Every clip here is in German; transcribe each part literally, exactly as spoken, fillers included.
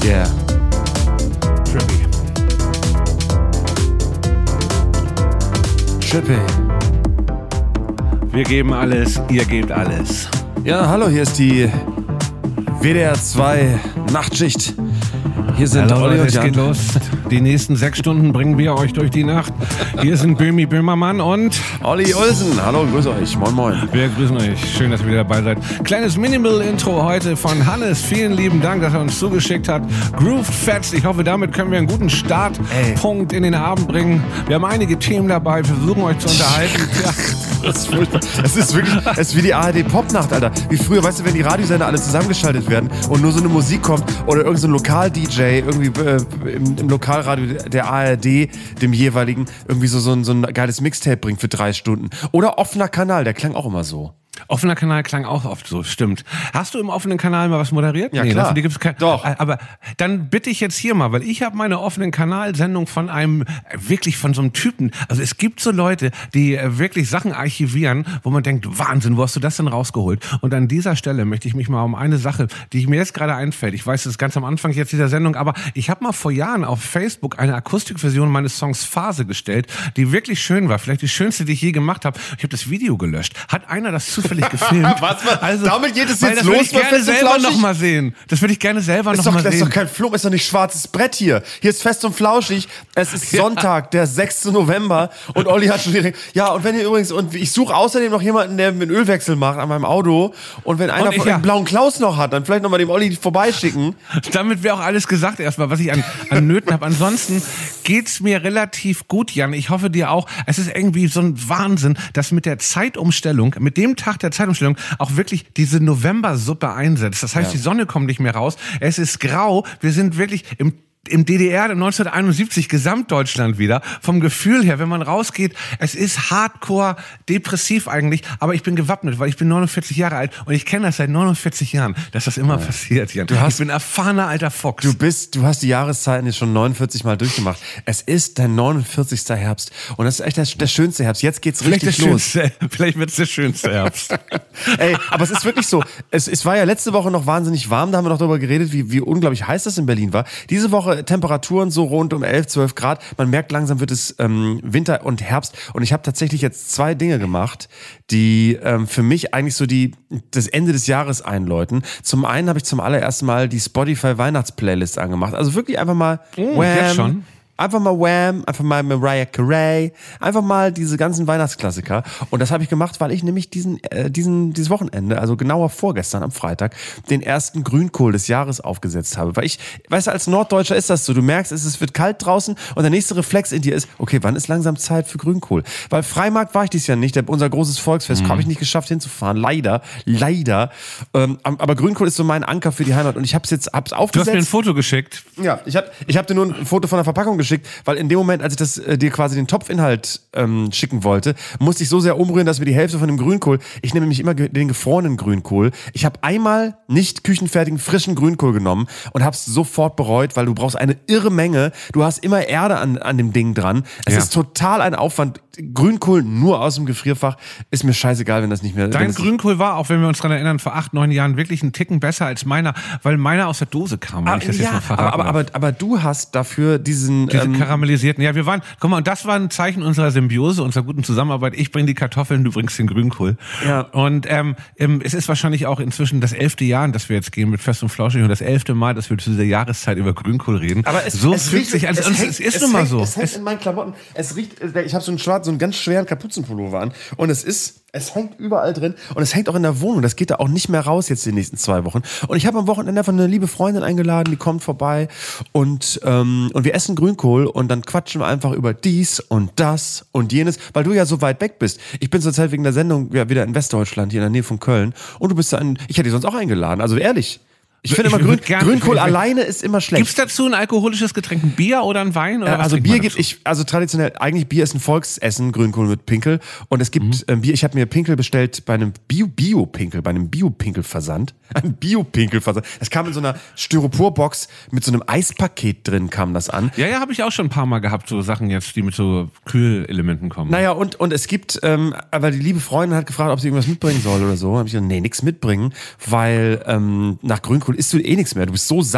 Yeah. Trippy. Trippy. Wir geben alles, ihr gebt alles. Ja, hallo, hier ist die W D R zwei Nachtschicht. Hier sind Hallo, Olli Leute, und es Jan. geht los. Die nächsten sechs Stunden bringen wir euch durch die Nacht. Hier sind Böhmi Böhmermann und Olli Olsen. Hallo, grüße euch. Moin, moin. wir grüßen euch. Schön, dass ihr wieder dabei seid. Kleines Minimal-Intro heute von Hannes. Vielen lieben Dank, dass er uns zugeschickt hat. Grooved Fetzt. Ich hoffe, damit können wir einen guten Startpunkt in den Abend bringen. Wir haben einige Themen dabei. Wir versuchen euch zu unterhalten. Ja. Das ist furchtbar. Es ist wirklich, es ist wie die A R D-Popnacht, Alter. Wie früher, weißt du, wenn die Radiosender alle zusammengeschaltet werden und nur so eine Musik kommt oder irgendein so Lokal-D J irgendwie äh, im, im Lokalradio der A R D, dem jeweiligen, irgendwie so, so, ein, so ein geiles Mixtape bringt für drei Stunden. Oder offener Kanal, der klang auch immer so. Offener Kanal klang auch oft so, stimmt. Hast du im offenen Kanal mal was moderiert? Ja, nee, klar. Das, die gibt's kein, Doch. Aber dann bitte ich jetzt hier mal, weil ich habe meine offenen Kanalsendung von einem, wirklich von so einem Typen. Also es gibt so Leute, die wirklich Sachen archivieren, wo man denkt, Wahnsinn, wo hast du das denn rausgeholt? Und an dieser Stelle möchte ich mich mal um eine Sache, die mir jetzt gerade einfällt, ich weiß, das ist ganz am Anfang jetzt dieser Sendung, aber ich habe mal vor Jahren auf Facebook eine Akustikversion meines Songs Phase gestellt, die wirklich schön war, vielleicht die schönste, die ich je gemacht habe. Ich habe das Video gelöscht. Hat einer das zufällig gefilmt? Was? Also, damit geht es weil jetzt das los? würde ich gerne Fest und selber Flauschig? noch mal sehen. Das würde ich gerne selber Ist noch doch, mal das ist sehen. doch kein Flum, ist doch nicht schwarzes Brett hier. Hier ist Fest und Flauschig. Es ist Sonntag, der sechster November. Und Olli hat schon direkt, ja, und wenn ihr übrigens, und ich suche außerdem noch jemanden, der einen Ölwechsel macht an meinem Auto. Und wenn einer Und ich, von ja. den blauen Klaus noch hat, dann vielleicht noch mal dem Olli vorbeischicken. Damit wäre auch alles gesagt erstmal, was ich an, an Nöten habe. Ansonsten geht's mir relativ gut, Jan. Ich hoffe dir auch. Es ist irgendwie so ein Wahnsinn, dass mit der Zeitumstellung, mit dem Tag der Zeitumstellung auch wirklich diese Novembersuppe einsetzt. Das heißt, Ja. die Sonne kommt nicht mehr raus. Es ist grau. Wir sind wirklich im Im D D R neunzehnhunderteinundsiebzig, Gesamtdeutschland wieder, vom Gefühl her, wenn man rausgeht, es ist hardcore depressiv eigentlich, aber ich bin gewappnet, weil ich bin neunundvierzig Jahre alt und ich kenne das seit neunundvierzig Jahren, dass das immer ja. passiert, Jan. Du hast, ich bin ein erfahrener alter Fuchs. Du bist, du hast die Jahreszeiten jetzt schon neunundvierzig Mal durchgemacht. Es ist dein neunundvierzigster Herbst und das ist echt der, der schönste Herbst. Jetzt geht's vielleicht richtig der los. Schönste, vielleicht wird's der schönste Herbst. Ey, aber es ist wirklich so. Es, es war ja letzte Woche noch wahnsinnig warm, da haben wir noch darüber geredet, wie, wie unglaublich heiß das in Berlin war. Diese Woche Temperaturen so rund um elf, zwölf Grad. Man merkt, langsam wird es ähm, Winter und Herbst. Und ich habe tatsächlich jetzt zwei Dinge gemacht, die ähm, für mich eigentlich so die das Ende des Jahres einläuten. Zum einen habe ich zum allerersten Mal die Spotify Weihnachtsplaylist angemacht. Also wirklich einfach mal Oh, jetzt schon? Einfach mal Wham, einfach mal Mariah Carey, einfach mal diese ganzen Weihnachtsklassiker. Und das habe ich gemacht, weil ich nämlich diesen, äh, diesen, dieses Wochenende, also genauer vorgestern am Freitag, den ersten Grünkohl des Jahres aufgesetzt habe. Weil ich, weißt du, als Norddeutscher ist das so, du merkst, es, es wird kalt draußen und der nächste Reflex in dir ist, okay, wann ist langsam Zeit für Grünkohl? Weil Freimarkt war ich dieses Jahr nicht, der, unser großes Volksfest, mhm. habe ich nicht geschafft hinzufahren, leider, leider. Ähm, aber Grünkohl ist so mein Anker für die Heimat und ich habe es jetzt hab's aufgesetzt. Du hast mir ein Foto geschickt. Ja, ich habe ich hab dir nur ein Foto von der Verpackung geschickt. Weil in dem Moment, als ich das äh, dir quasi den Topfinhalt ähm, schicken wollte, musste ich so sehr umrühren, dass mir die Hälfte von dem Grünkohl, ich nehme nämlich immer ge- den gefrorenen Grünkohl, ich habe einmal nicht küchenfertigen frischen Grünkohl genommen und habe es sofort bereut, weil du brauchst eine irre Menge, du hast immer Erde an, an dem Ding dran, es ja. ist total ein Aufwand. Grünkohl nur aus dem Gefrierfach ist mir scheißegal, wenn das nicht mehr... Dein Grünkohl war, auch wenn wir uns daran erinnern, vor acht, neun Jahren wirklich einen Ticken besser als meiner, weil meiner aus der Dose kam, wenn ah, ich das ja, jetzt mal verraten aber, aber, aber, aber du hast dafür diesen... Diese ähm, karamellisierten, ja, wir waren, guck mal, und das war ein Zeichen unserer Symbiose, unserer guten Zusammenarbeit. Ich bringe die Kartoffeln, du bringst den Grünkohl. Ja. Und ähm, es ist wahrscheinlich auch inzwischen das elfte Jahr, in das wir jetzt gehen mit Fest und Flauschig und das elfte Mal, dass wir zu dieser Jahreszeit über Grünkohl reden. Aber es, so es fühlt riecht, sich an. es, Es, hängt, es ist es nun mal hängt, so. Es hängt Es, in meinen Klamotten. Es riecht, ich habe so einen schwarzen, so einen ganz schweren Kapuzenpullover an und es ist, es hängt überall drin und es hängt auch in der Wohnung. Das geht da auch nicht mehr raus jetzt die nächsten zwei Wochen. Und ich habe am Wochenende einfach eine liebe Freundin eingeladen, die kommt vorbei und ähm, und wir essen Grünkohl und dann quatschen wir einfach über dies und das und jenes, weil du ja so weit weg bist. Ich bin zurzeit wegen der Sendung ja wieder in Westdeutschland, hier in der Nähe von Köln und du bist da ein, ich hätte dich sonst auch eingeladen, also ehrlich. Ich finde immer, Grün, gern, Grünkohl ich, ich, alleine ist immer schlecht. Gibt's dazu ein alkoholisches Getränk, ein Bier oder ein Wein? Oder äh, also Bier gibt ich, also traditionell, eigentlich Bier ist ein Volksessen, Grünkohl mit Pinkel. Und es gibt mhm. ähm, Bier, ich habe mir Pinkel bestellt bei einem Bio-Bio-Pinkel, bei einem Bio-Pinkel-Versand. Ein Bio-Pinkel-Versand. Das kam in so einer Styroporbox mit so einem Eispaket drin, kam das an. Ja, ja, habe ich auch schon ein paar Mal gehabt, so Sachen jetzt, die mit so Kühlelementen kommen. Naja, und, und es gibt, ähm, aber die liebe Freundin hat gefragt, ob sie irgendwas mitbringen soll oder so. Da habe ich gesagt, nee, nichts mitbringen, weil ähm, nach Grünkohl isst du eh nichts mehr. Du bist so satt,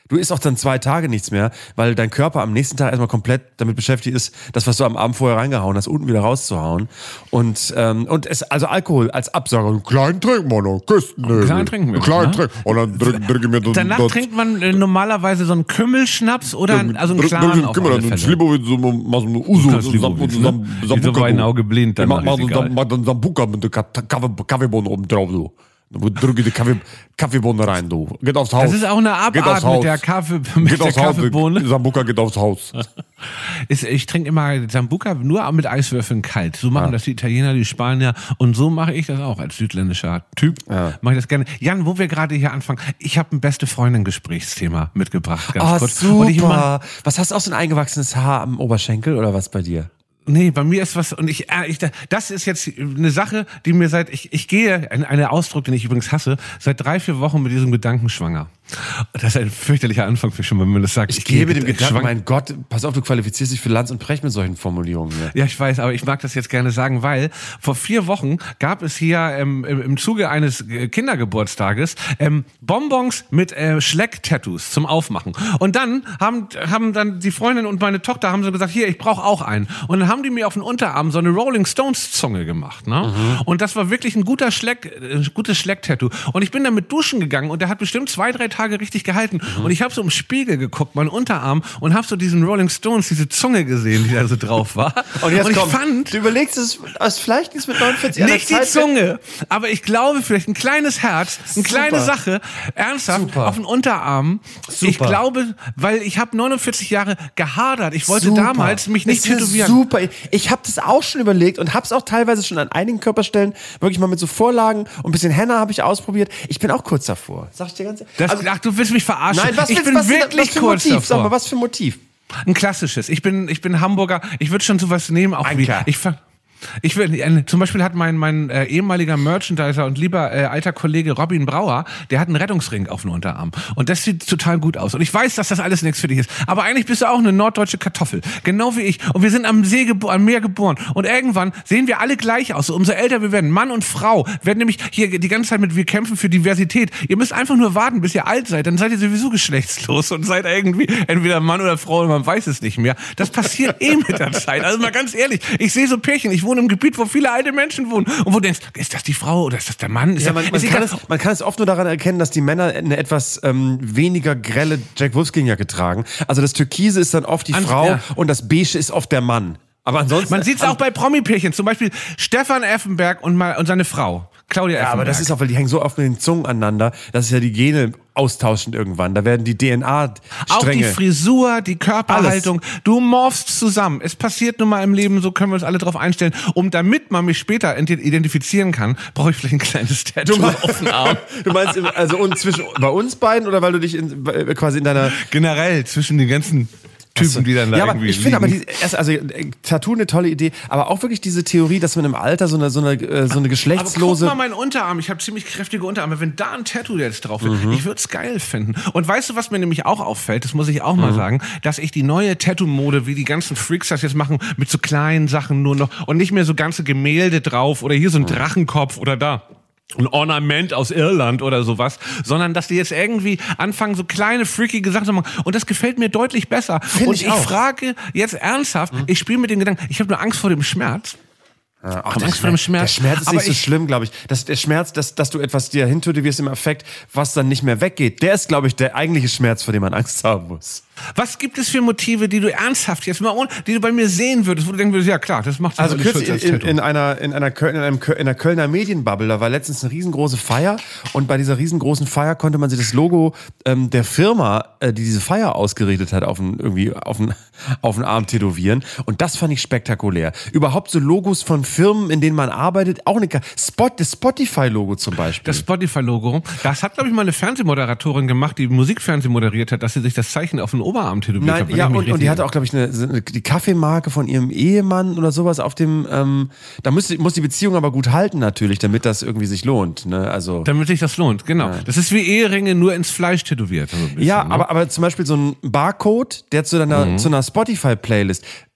Du isst auch dann zwei Tage nichts mehr, weil dein Körper am nächsten Tag erstmal komplett damit beschäftigt ist, das, was du am Abend vorher reingehauen hast, unten wieder rauszuhauen. Und, ähm, und es, also Alkohol als Absauger. Einen kleinen trinken wir noch, Küsten. Einen kleinen trinken wir. Einen kleinen trinken. Und dann trinken trink wir Danach das. Trinkt man äh, normalerweise so einen Kümmelschnaps oder ja, also einen klaren auf alle Fälle. Slibowitz, so ein Uso, so ein beiden Auge blind. Dann mach mal so ein Sambuca mit der Kaffeebohne oben drauf, so. Du drückst die Kaffee, Kaffeebohne rein, du. Geht aufs Haus. Das ist auch eine Abart mit der, Kaffee, mit geht der Kaffeebohne. Haus. Sambuca geht aufs Haus. Ist, ich trinke immer Sambuca nur mit Eiswürfeln kalt. So machen ja. das die Italiener, die Spanier. Und so mache ich das auch als südländischer Typ. Ja. Mache ich das gerne. Jan, wo wir gerade hier anfangen, ich habe ein beste Freundin-Gesprächsthema mitgebracht. Ganz oh, kurz. super. Und ich immer, was hast du auch so ein eingewachsenes Haar am Oberschenkel oder was bei dir? Nee, bei mir ist was, und ich, äh, ich, das ist jetzt eine Sache, die mir seit, ich, ich gehe, ein, ein Ausdruck, den ich übrigens hasse, seit drei, vier Wochen mit diesem Gedanken schwanger. Das ist ein fürchterlicher Anfang für schon, wenn man das sagt. Ich, ich gehe mit dem Gedanken, schwang- mein Gott, pass auf, du qualifizierst dich für Lanz und Precht mit solchen Formulierungen. Hier. Ja, ich weiß, aber ich mag das jetzt gerne sagen, weil vor vier Wochen gab es hier ähm, im, im Zuge eines Kindergeburtstages ähm, Bonbons mit äh, Schleck-Tattoos zum Aufmachen. Und dann haben, haben dann die Freundin und meine Tochter haben so gesagt, hier, ich brauche auch einen. Und dann haben die mir auf den Unterarm so eine Rolling Stones Zunge gemacht. Ne? Mhm. Und das war wirklich ein guter Schleck, äh, gutes Schleck-Tattoo. Und ich bin damit duschen gegangen und der hat bestimmt zwei, drei Tage richtig gehalten. Mhm. Und ich habe so im Spiegel geguckt, meinen Unterarm, und habe so diesen Rolling Stones, diese Zunge gesehen, die da so drauf war. Und jetzt und ich komm, fand, du überlegst, es ist vielleicht nichts mit neunundvierzig nicht die Zunge, aber ich glaube vielleicht ein kleines Herz, eine Super. kleine Sache, ernsthaft, Super. auf den Unterarm. Super. Ich glaube, weil ich habe neunundvierzig Jahre gehadert. Ich wollte Super. damals mich nicht das ist tätowieren. Super. Ich habe das auch schon überlegt und habe es auch teilweise schon an einigen Körperstellen wirklich mal mit so Vorlagen und ein bisschen Henna habe ich ausprobiert. Ich bin auch kurz davor. Sag ich dir ganz ehrlich. Das, also, ach, du willst mich verarschen. Nein, was, ich willst, bin was, wirklich was für kurz Motiv? davor. Sag mal, was für ein Motiv? Ein klassisches. Ich bin, ich bin Hamburger. Ich würde schon sowas nehmen, auch wie ich ver- Ich will, äh, zum Beispiel hat mein, mein äh, ehemaliger Merchandiser und lieber äh, alter Kollege Robin Brauer, der hat einen Rettungsring auf dem Unterarm. Und das sieht total gut aus. Und ich weiß, dass das alles nichts für dich ist. Aber eigentlich bist du auch eine norddeutsche Kartoffel. Genau wie ich. Und wir sind am See, gebo- am Meer geboren. Und irgendwann sehen wir alle gleich aus. So, umso älter wir werden, Mann und Frau, werden nämlich hier die ganze Zeit mit, wir kämpfen für Diversität. Ihr müsst einfach nur warten, bis ihr alt seid. Dann seid ihr sowieso geschlechtslos und seid irgendwie entweder Mann oder Frau und man weiß es nicht mehr. Das passiert eh mit der Zeit. Also mal ganz ehrlich, ich sehe so Pärchen, ich wohne im Gebiet, wo viele alte Menschen wohnen. Und wo du denkst, ist das die Frau oder ist das der Mann? Ist Ja, das, man, man, ist kann es, man kann es oft nur daran erkennen, dass die Männer eine etwas ähm, weniger grelle Jack Wolfskin-Jacke tragen. Also das Türkise ist dann oft die An- Frau ja. und das Beige ist oft der Mann. Aber ansonsten... Man sieht es auch bei Promi-Pärchen. Zum Beispiel Stefan Effenberg und, mal, und seine Frau, Claudia Effenberg. Ja, aber das ist auch, weil die hängen so oft mit den Zungen aneinander, das ist ja die Gene austauschend irgendwann. Da werden die D N A-Stränge... Auch die Frisur, die Körperhaltung. Alles. Du morphst zusammen. Es passiert nun mal im Leben, so können wir uns alle drauf einstellen. Um damit man mich später identifizieren kann, brauche ich vielleicht ein kleines Tattoo auf den Arm. Du meinst, also und zwischen bei uns beiden oder weil du dich in, quasi in deiner... Generell zwischen den ganzen... Typen, die dann da ja, aber irgendwie ich finde aber die, erst, also äh, Tattoo eine tolle Idee, aber auch wirklich diese Theorie, dass man im Alter so eine so eine äh, so eine geschlechtslose. Aber guck mal meinen Unterarm, ich habe ziemlich kräftige Unterarme. Wenn da ein Tattoo jetzt drauf ist, mhm. ich würde es geil finden. Und weißt du, was mir nämlich auch auffällt, das muss ich auch mal mhm. sagen, dass ich die neue Tattoo-Mode, wie die ganzen Freaks das jetzt machen, mit so kleinen Sachen nur noch und nicht mehr so ganze Gemälde drauf oder hier so ein mhm. Drachenkopf oder da ein Ornament aus Irland oder sowas, sondern dass die jetzt irgendwie anfangen, so kleine, freakige Sachen zu machen. Und das gefällt mir deutlich besser. Find und ich ich auch. frage jetzt ernsthaft, mhm. ich spiele mit den Gedanken, ich habe nur Angst vor dem Schmerz. Ja, ach, Angst Schmerz, vor dem Schmerz. Der Schmerz ist aber nicht so ich, schlimm, glaube ich. Das, der Schmerz, dass, dass du etwas dir hintätowierst im Affekt, was dann nicht mehr weggeht, der ist, glaube ich, der eigentliche Schmerz, vor dem man Angst haben muss. Was gibt es für Motive, die du ernsthaft jetzt mal, die du bei mir sehen würdest, wo du denken würdest, ja klar, das macht also kürzlich in, in, in einer in einer Köln, in, einem, in einer Kölner Medienbubble, da war letztens eine riesengroße Feier und bei dieser riesengroßen Feier konnte man sich das Logo ähm, der Firma, äh, die diese Feier ausgerichtet hat, auf den, irgendwie auf den, auf den Arm tätowieren und das fand ich spektakulär. Überhaupt so Logos von Firmen, in denen man arbeitet, auch eine Spot, das Spotify-Logo zum Beispiel. Das Spotify-Logo, das hat, glaube ich, mal eine Fernsehmoderatorin gemacht, die Musikfernsehen moderiert hat, dass sie sich das Zeichen auf den Oberarm tätowiert Nein, hat. ja, und, und die hatte auch, glaube ich, eine, eine, die Kaffeemarke von ihrem Ehemann oder sowas auf dem, ähm, da muss, muss die Beziehung aber gut halten natürlich, damit das irgendwie sich lohnt, ne, also. Damit sich das lohnt, genau. Ja. Das ist wie Eheringe, nur ins Fleisch tätowiert. Also bisschen, ja, ne? aber, aber zum Beispiel so ein Barcode, der zu einer, mhm. zu einer Spotify-Playlist,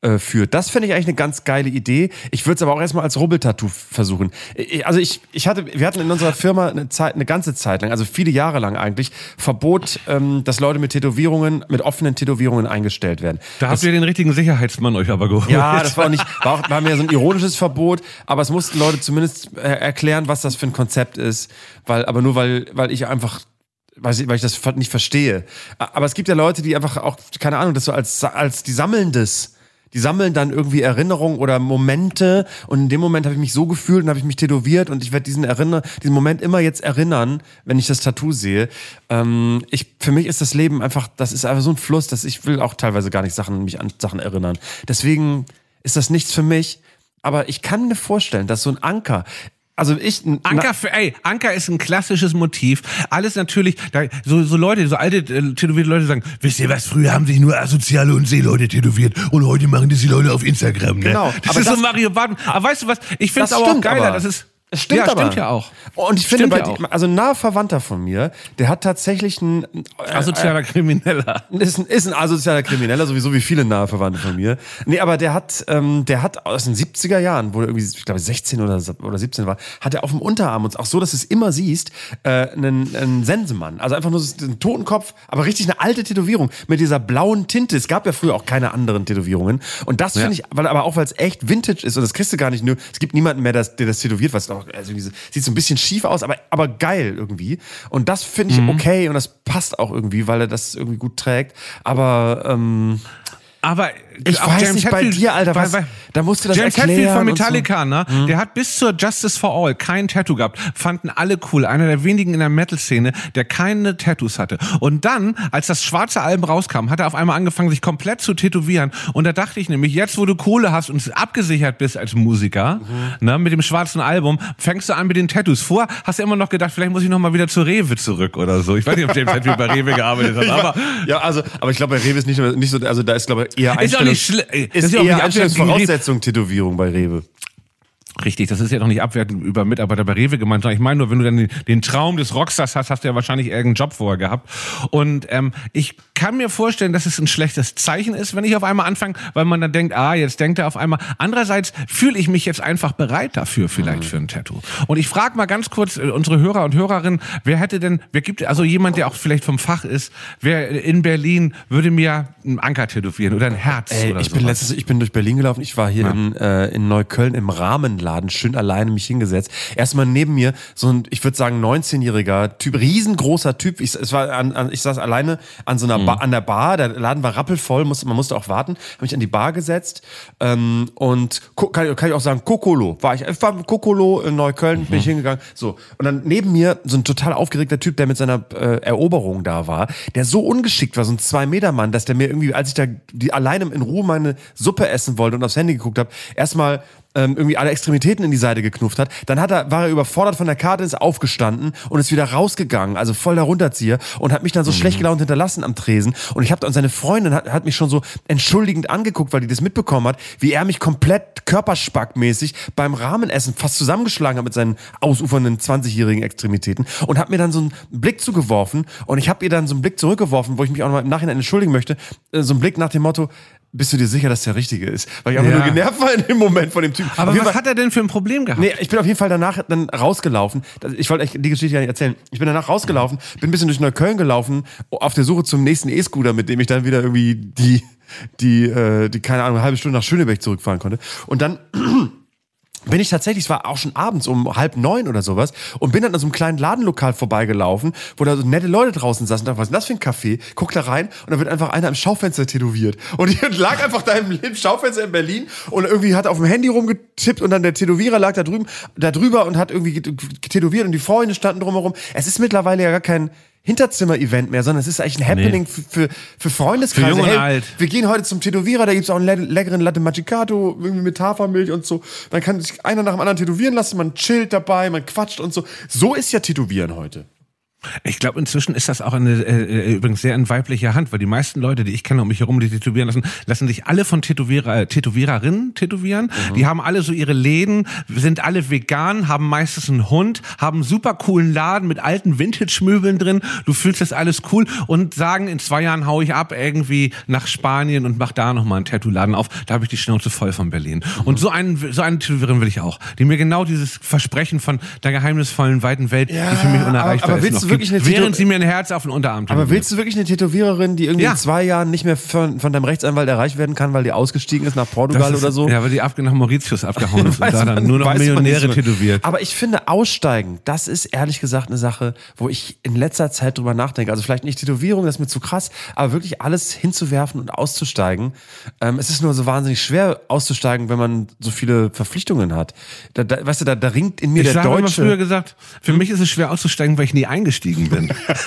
äh, führt. Das finde ich eigentlich eine ganz geile Idee. Ich würde es aber auch erstmal als Rubbeltattoo versuchen. Ich, also ich, ich hatte, wir hatten in unserer Firma eine Zeit, eine ganze Zeit lang, also viele Jahre lang eigentlich, Verbot, ähm, dass Leute mit Tätowierungen, mit offenen Tätowierungen eingestellt werden. Da das, habt ihr den richtigen Sicherheitsmann euch aber geholt. Ja, das war nicht, war, auch, war mehr so ein ironisches Verbot, aber es mussten Leute zumindest äh, erklären, was das für ein Konzept ist, weil, aber nur weil, weil ich einfach Weil ich, weil ich das nicht verstehe. Aber es gibt ja Leute, die einfach auch, keine Ahnung, das so als, als die sammeln das. Die sammeln dann irgendwie Erinnerungen oder Momente und in dem Moment habe ich mich so gefühlt und habe ich mich tätowiert und ich werde diesen Erinner, diesen Moment immer jetzt erinnern, wenn ich das Tattoo sehe. Ähm, ich, für mich ist das Leben einfach, das ist einfach so ein Fluss, dass ich will auch teilweise gar nicht Sachen, mich an Sachen erinnern. Deswegen ist das nichts für mich. Aber ich kann mir vorstellen, dass so ein Anker, also ich... Anker, für, ey, Anker ist ein klassisches Motiv. Alles natürlich, da, so, so Leute, so alte äh, tätowierte Leute sagen, wisst ihr was, früher haben sich nur Asoziale und Seeleute tätowiert und heute machen das die Leute auf Instagram. Ne? Genau. Das aber ist das, so Mario Barton. Aber weißt du was, ich finde es aber auch geiler. Aber. Das ist... Es stimmt ja, aber. stimmt ja auch. Und ich finde, bei ja die, also ein naher Verwandter von mir, der hat tatsächlich ein... Äh, asozialer Krimineller. Ist ein, ist ein asozialer Krimineller, sowieso wie viele nahe Verwandte von mir. Nee, aber der hat, ähm, der hat aus den siebziger Jahren, wo er irgendwie, ich glaube, sechzehn oder, oder siebzehn war, hat er auf dem Unterarm, und auch so, dass du es immer siehst, äh, einen, einen Sensemann. Also einfach nur so einen Totenkopf, aber richtig eine alte Tätowierung mit dieser blauen Tinte. Es gab ja früher auch keine anderen Tätowierungen. Und das finde ja. ich, weil aber auch, weil es echt Vintage ist und das kriegst du gar nicht nur, es gibt niemanden mehr, das, der das tätowiert, was auch, also diese, sieht so ein bisschen schief aus, aber, aber geil irgendwie. Und das finde ich mhm. okay und das passt auch irgendwie, weil er das irgendwie gut trägt. Aber ähm, aber ich weiß James nicht Hetfield, bei dir, Alter, was, bei, bei, da musst du das James erklären. Hetfield von Metallica, so. ne? Mhm. Der hat bis zur Justice for All kein Tattoo gehabt. Fanden alle cool. Einer der wenigen in der Metal-Szene, der keine Tattoos hatte. Und dann, als das schwarze Album rauskam, hat er auf einmal angefangen, sich komplett zu tätowieren. Und da dachte ich nämlich, jetzt wo du Kohle hast und abgesichert bist als Musiker, mhm. ne, mit dem schwarzen Album, fängst du an mit den Tattoos. Vor hast du immer noch gedacht, vielleicht muss ich noch mal wieder zu Rewe zurück oder so. Ich weiß nicht, ob James Hetfield bei Rewe gearbeitet hat, aber... Ja, also, aber ich glaube, bei Rewe ist nicht, nicht so, also da ist, glaube ich, eher Ist auch nicht schlimm. Ist, ist eher Einstellungsvoraussetzung Tätowierung bei Rewe. Richtig, das ist ja doch nicht abwertend über Mitarbeiter bei Rewe gemeint. Ich meine nur, wenn du dann den, den Traum des Rockstars hast, hast du ja wahrscheinlich irgendeinen Job vorher gehabt. Und ähm, ich kann mir vorstellen, dass es ein schlechtes Zeichen ist, wenn ich auf einmal anfange, weil man dann denkt, ah, jetzt denkt er auf einmal. Andererseits fühle ich mich jetzt einfach bereit dafür, vielleicht mhm. für ein Tattoo. Und ich frage mal ganz kurz äh, unsere Hörer und Hörerinnen, wer hätte denn, wer gibt, also jemand, der auch vielleicht vom Fach ist, wer in Berlin würde mir einen Anker tätowieren oder ein Herz Ey, oder ich so. bin letztes, ich bin durch Berlin gelaufen, ich war hier ja. in, äh, in Neukölln im Rahmenladen, schön alleine mich hingesetzt. Erstmal neben mir so ein, ich würde sagen, neunzehnjähriger Typ, riesengroßer Typ. Ich, es war an, an, ich saß alleine an so einer mhm. Bar, an der Bar, der Laden war rappelvoll, musste, man musste auch warten. Habe mich an die Bar gesetzt ähm, und kann, kann ich auch sagen, Kokolo war ich. Ich war Kokolo in Neukölln, mhm. bin ich hingegangen. So. Und dann neben mir so ein total aufgeregter Typ, der mit seiner äh, Eroberung da war, der so ungeschickt war, so ein Zwei-Meter-Mann, dass der mir irgendwie, als ich da die, alleine in Ruhe meine Suppe essen wollte und aufs Handy geguckt habe, erstmal ähm, irgendwie alle Extremitäten in die Seite geknufft hat. Dann hat er, war er überfordert von der Karte, ist aufgestanden und ist wieder rausgegangen, also voll der Runterzieher und hat mich dann so mhm. schlecht gelaunt hinterlassen am Tresen. Und ich habe und seine Freundin hat, hat mich schon so entschuldigend angeguckt, weil die das mitbekommen hat, wie er mich komplett körperspackmäßig beim Rahmenessen fast zusammengeschlagen hat mit seinen ausufernden zwanzigjährigen Extremitäten und hat mir dann so einen Blick zugeworfen und ich habe ihr dann so einen Blick zurückgeworfen, wo ich mich auch noch mal im Nachhinein entschuldigen möchte, so einen Blick nach dem Motto, bist du dir sicher, dass der Richtige ist? Weil ich einfach ja. nur genervt war in dem Moment von dem Typ. Aber was Fall, hat er denn für ein Problem gehabt? Nee, ich bin auf jeden Fall danach dann rausgelaufen. Ich wollte euch die Geschichte ja nicht erzählen. Ich bin danach rausgelaufen, bin ein bisschen durch Neukölln gelaufen, auf der Suche zum nächsten E-Scooter, mit dem ich dann wieder irgendwie die, die, äh, die keine Ahnung, eine halbe Stunde nach Schönebeck zurückfahren konnte. Und dann bin ich tatsächlich, es war auch schon abends um halb neun oder sowas und bin dann an so einem kleinen Ladenlokal vorbeigelaufen, wo da so nette Leute draußen saßen und dachte, was ist denn das für ein Café? Guck da rein und dann wird einfach einer im Schaufenster tätowiert. Und ich lag einfach da im, im Schaufenster in Berlin und irgendwie hat auf dem Handy rumgetippt und dann der Tätowierer lag da drüben, da drüber und hat irgendwie tätowiert und die Freunde standen drumherum. Es ist mittlerweile ja gar kein Hinterzimmer-Event mehr, sondern es ist eigentlich ein Happening nee. für, für, für Freundeskreise. Für jung und hey, alt. Wir gehen heute zum Tätowierer, da gibt's auch einen le- leckeren Latte Macchiato, irgendwie mit Hafermilch und so. Dann kann sich einer nach dem anderen tätowieren lassen, man chillt dabei, man quatscht und so. So ist ja Tätowieren heute. Ich glaube, inzwischen ist das auch eine, äh, übrigens sehr in weiblicher Hand, weil die meisten Leute, die ich kenne um mich herum, die tätowieren lassen, lassen sich alle von Tätowierer, Tätowiererinnen tätowieren. Mhm. Die haben alle so ihre Läden, sind alle vegan, haben meistens einen Hund, haben einen super coolen Laden mit alten Vintage-Möbeln drin. Du fühlst das alles cool und sagen, in zwei Jahren hau ich ab irgendwie nach Spanien und mach da nochmal einen Tattoo-Laden auf. Da habe ich die Schnauze voll von Berlin. Mhm. Und so einen, so eine Tätowiererin will ich auch, die mir genau dieses Versprechen von der geheimnisvollen, weiten Welt, ja, die für mich unerreichbar aber, aber ist, noch wirklich eine während sie mir ein Herz auf den Unterarm tun. Aber willst du wirklich eine Tätowiererin, die irgendwie ja. in zwei Jahren nicht mehr von, von deinem Rechtsanwalt erreicht werden kann, weil die ausgestiegen ist nach Portugal ist, oder so? Ja, weil die ab, nach Mauritius abgehauen ist und da dann man, nur noch Millionäre so. tätowiert. Aber ich finde, aussteigen, das ist ehrlich gesagt eine Sache, wo ich in letzter Zeit drüber nachdenke. Also vielleicht nicht Tätowierung, das ist mir zu krass, aber wirklich alles hinzuwerfen und auszusteigen. Ähm, es ist nur so wahnsinnig schwer auszusteigen, wenn man so viele Verpflichtungen hat. Da, da, weißt du, da, da ringt in mir ich der Deutsche. Ich habe Deutsche. früher gesagt, für hm? mich ist es schwer auszusteigen, weil ich nie eingestiegen bin.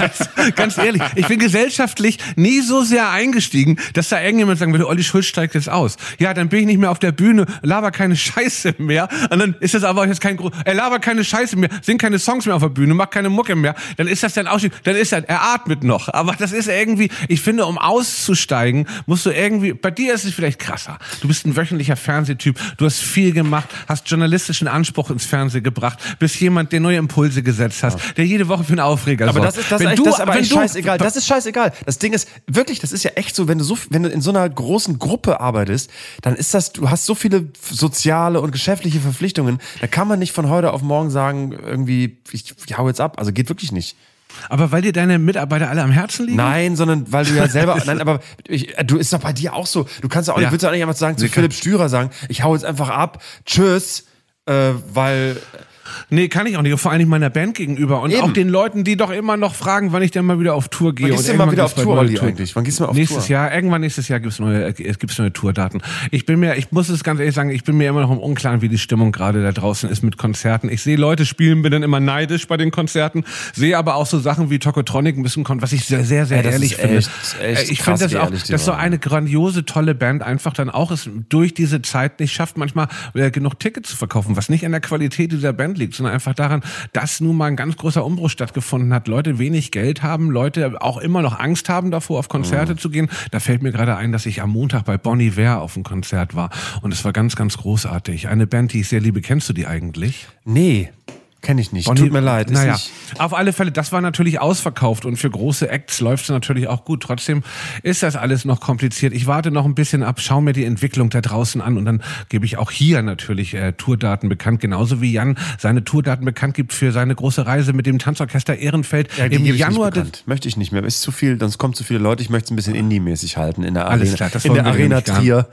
Ganz ehrlich, ich bin gesellschaftlich nie so sehr eingestiegen, dass da irgendjemand sagen würde, Olli Schulz steigt jetzt aus. Ja, dann bin ich nicht mehr auf der Bühne, laber keine Scheiße mehr. Und dann ist das aber jetzt kein Grund, er labert keine Scheiße mehr, singt keine Songs mehr auf der Bühne, macht keine Mucke mehr. Dann ist das dann Ausstieg, dann ist das, er atmet noch. Aber das ist irgendwie, ich finde, um auszusteigen, musst du irgendwie, bei dir ist es vielleicht krasser. Du bist ein wöchentlicher Fernsehtyp, du hast viel gemacht, hast journalistischen Anspruch ins Fernsehen gebracht, bist jemand, der neue Impulse gesetzt hast, ja. der jede Woche für einen Aufreger aber sorgt. Das ist, das, wenn echt, du, das ist aber wenn echt du, scheißegal. Das ist scheißegal. Das Ding ist, wirklich, das ist ja echt so, wenn du so, wenn du in so einer großen Gruppe arbeitest, dann ist das, du hast so viele soziale und geschäftliche Verpflichtungen, da kann man nicht von heute auf morgen sagen, irgendwie, ich, ich hau jetzt ab. Also geht wirklich nicht. Aber weil dir deine Mitarbeiter alle am Herzen liegen? Nein, sondern weil du ja selber, nein, aber ich, du ist doch bei dir auch so. Du kannst ja auch nicht, ja. willst du auch nicht einfach sagen, zu Philipp Stürer sagen, ich hau jetzt einfach ab, tschüss, äh, weil... Nee, kann ich auch nicht. Vor allem meiner Band gegenüber. Und Eben. auch den Leuten, die doch immer noch fragen, wann ich denn mal wieder auf Tour gehe. Wann gehst du mal wieder auf Tour, Olli, eigentlich? Wann gehst du mal auf nächstes Tour? Jahr, irgendwann nächstes Jahr gibt's neue, äh, gibt's neue Tourdaten. Ich bin mir, ich muss es ganz ehrlich sagen, ich bin mir immer noch im Unklaren, wie die Stimmung gerade da draußen ist mit Konzerten. Ich sehe Leute spielen, bin dann immer neidisch bei den Konzerten, sehe aber auch so Sachen wie Tokotronic ein bisschen, was ich sehr, sehr, sehr ja, ehrlich finde. Echt, echt ich finde das auch, dass so eine grandiose, tolle Band einfach dann auch es durch diese Zeit nicht schafft, manchmal äh, genug Tickets zu verkaufen, was nicht an der Qualität dieser Band liegt, sondern einfach daran, dass nun mal ein ganz großer Umbruch stattgefunden hat. Leute wenig Geld haben, Leute auch immer noch Angst haben davor, auf Konzerte mhm. zu gehen. Da fällt mir gerade ein, dass ich am Montag bei Bon Iver auf einem Konzert war. Und es war ganz, ganz großartig. Eine Band, die ich sehr liebe. Kennst du die eigentlich? Nee. Kenne ich nicht. Bonnie, Tut mir leid. Ist naja, nicht auf alle Fälle, das war natürlich ausverkauft und für große Acts läuft es natürlich auch gut. Trotzdem ist das alles noch kompliziert. Ich warte noch ein bisschen ab, schaue mir die Entwicklung da draußen an und dann gebe ich auch hier natürlich äh, Tourdaten bekannt, genauso wie Jan seine Tourdaten bekannt gibt für seine große Reise mit dem Tanzorchester Ehrenfeld ja, im Januar. Ich nicht Möchte ich nicht mehr. Ist zu viel, sonst kommen zu viele Leute. Ich möchte es ein bisschen Indie-mäßig halten in der Arena. Alles klar, das in der Arena Trier.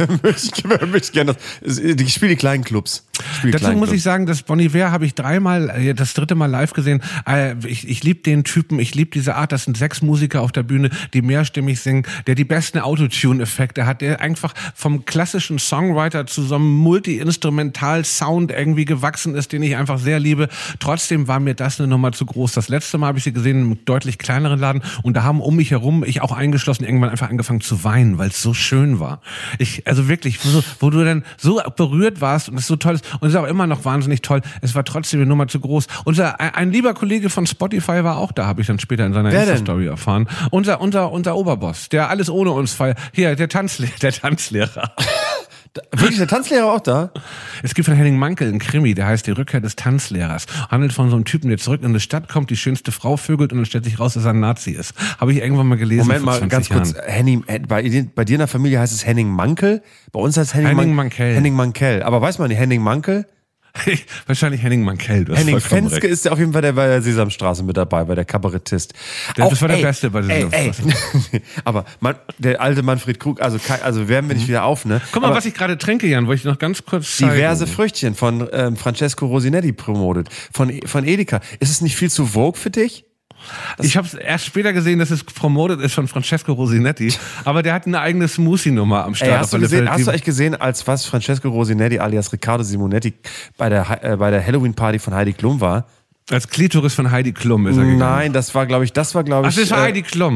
ich gerne. Ich spiele die kleinen Clubs. Die Dazu kleinen muss Clubs. ich sagen, das Bon Iver habe ich dreimal, äh, das dritte Mal live gesehen. Ich, ich liebe den Typen, ich liebe diese Art. Das sind sechs Musiker auf der Bühne, die mehrstimmig singen, der die besten Autotune-Effekte hat, der einfach vom klassischen Songwriter zu so einem Multi-Instrumental-Sound irgendwie gewachsen ist, den ich einfach sehr liebe. Trotzdem war mir das eine Nummer zu groß. Das letzte Mal habe ich sie gesehen in einem deutlich kleineren Laden und da haben um mich herum, ich auch eingeschlossen, irgendwann einfach angefangen zu weinen, weil es so schön war. Ich, also wirklich, wo, wo du dann so berührt warst und es so toll ist und es ist auch immer noch wahnsinnig toll. Es war trotzdem eine Nummer zu groß. Und Unser, ein lieber Kollege von Spotify war auch da, habe ich dann später in seiner Insta-Story erfahren. Unser, unser, unser Oberboss, der alles ohne uns feiert. Hier, der, Tanzle- der Tanzlehrer. Wirklich, der Tanzlehrer auch da? Es gibt von Henning Mankell einen Krimi, der heißt Die Rückkehr des Tanzlehrers. Handelt von so einem Typen, der zurück in eine Stadt kommt, die schönste Frau vögelt und dann stellt sich raus, dass er ein Nazi ist. Habe ich irgendwann mal gelesen. Moment mal, ganz kurz. Henning, bei, bei dir in der Familie heißt es Henning Mankell? Bei uns heißt es Henning, Henning Man- Mankell. Henning Mankell. Aber weiß man nicht, Henning Mankell? Wahrscheinlich Henning Mankell. Henning Fenske recht. Ist ja auf jeden Fall der bei der Sesamstraße mit dabei, bei der Kabarettist. Der, auch, das war der ey, Beste bei der Sesamstraße. Aber man, der alte Manfred Krug, also, also wärmen wir nicht mhm. wieder auf, ne? Guck mal, aber was ich gerade trinke, Jan, wollte ich noch ganz kurz zeigen. Diverse Früchtchen von ähm, Francesco Rosinetti promotet, von, von Edeka. Ist es nicht viel zu Vogue für dich? Das ich habe es erst später gesehen, dass es promotet ist von Francesco Rosinetti, aber der hat eine eigene Smoothie-Nummer am Start. Ey, hast du, gesehen, hast du eigentlich gesehen, als was Francesco Rosinetti alias Riccardo Simonetti bei der, äh, bei der Halloween-Party von Heidi Klum war? Als Klitoris von Heidi Klum ist er gegangen. Nein, das war, glaube ich, das war, glaube ich... Ach, das war äh, Heidi Klum.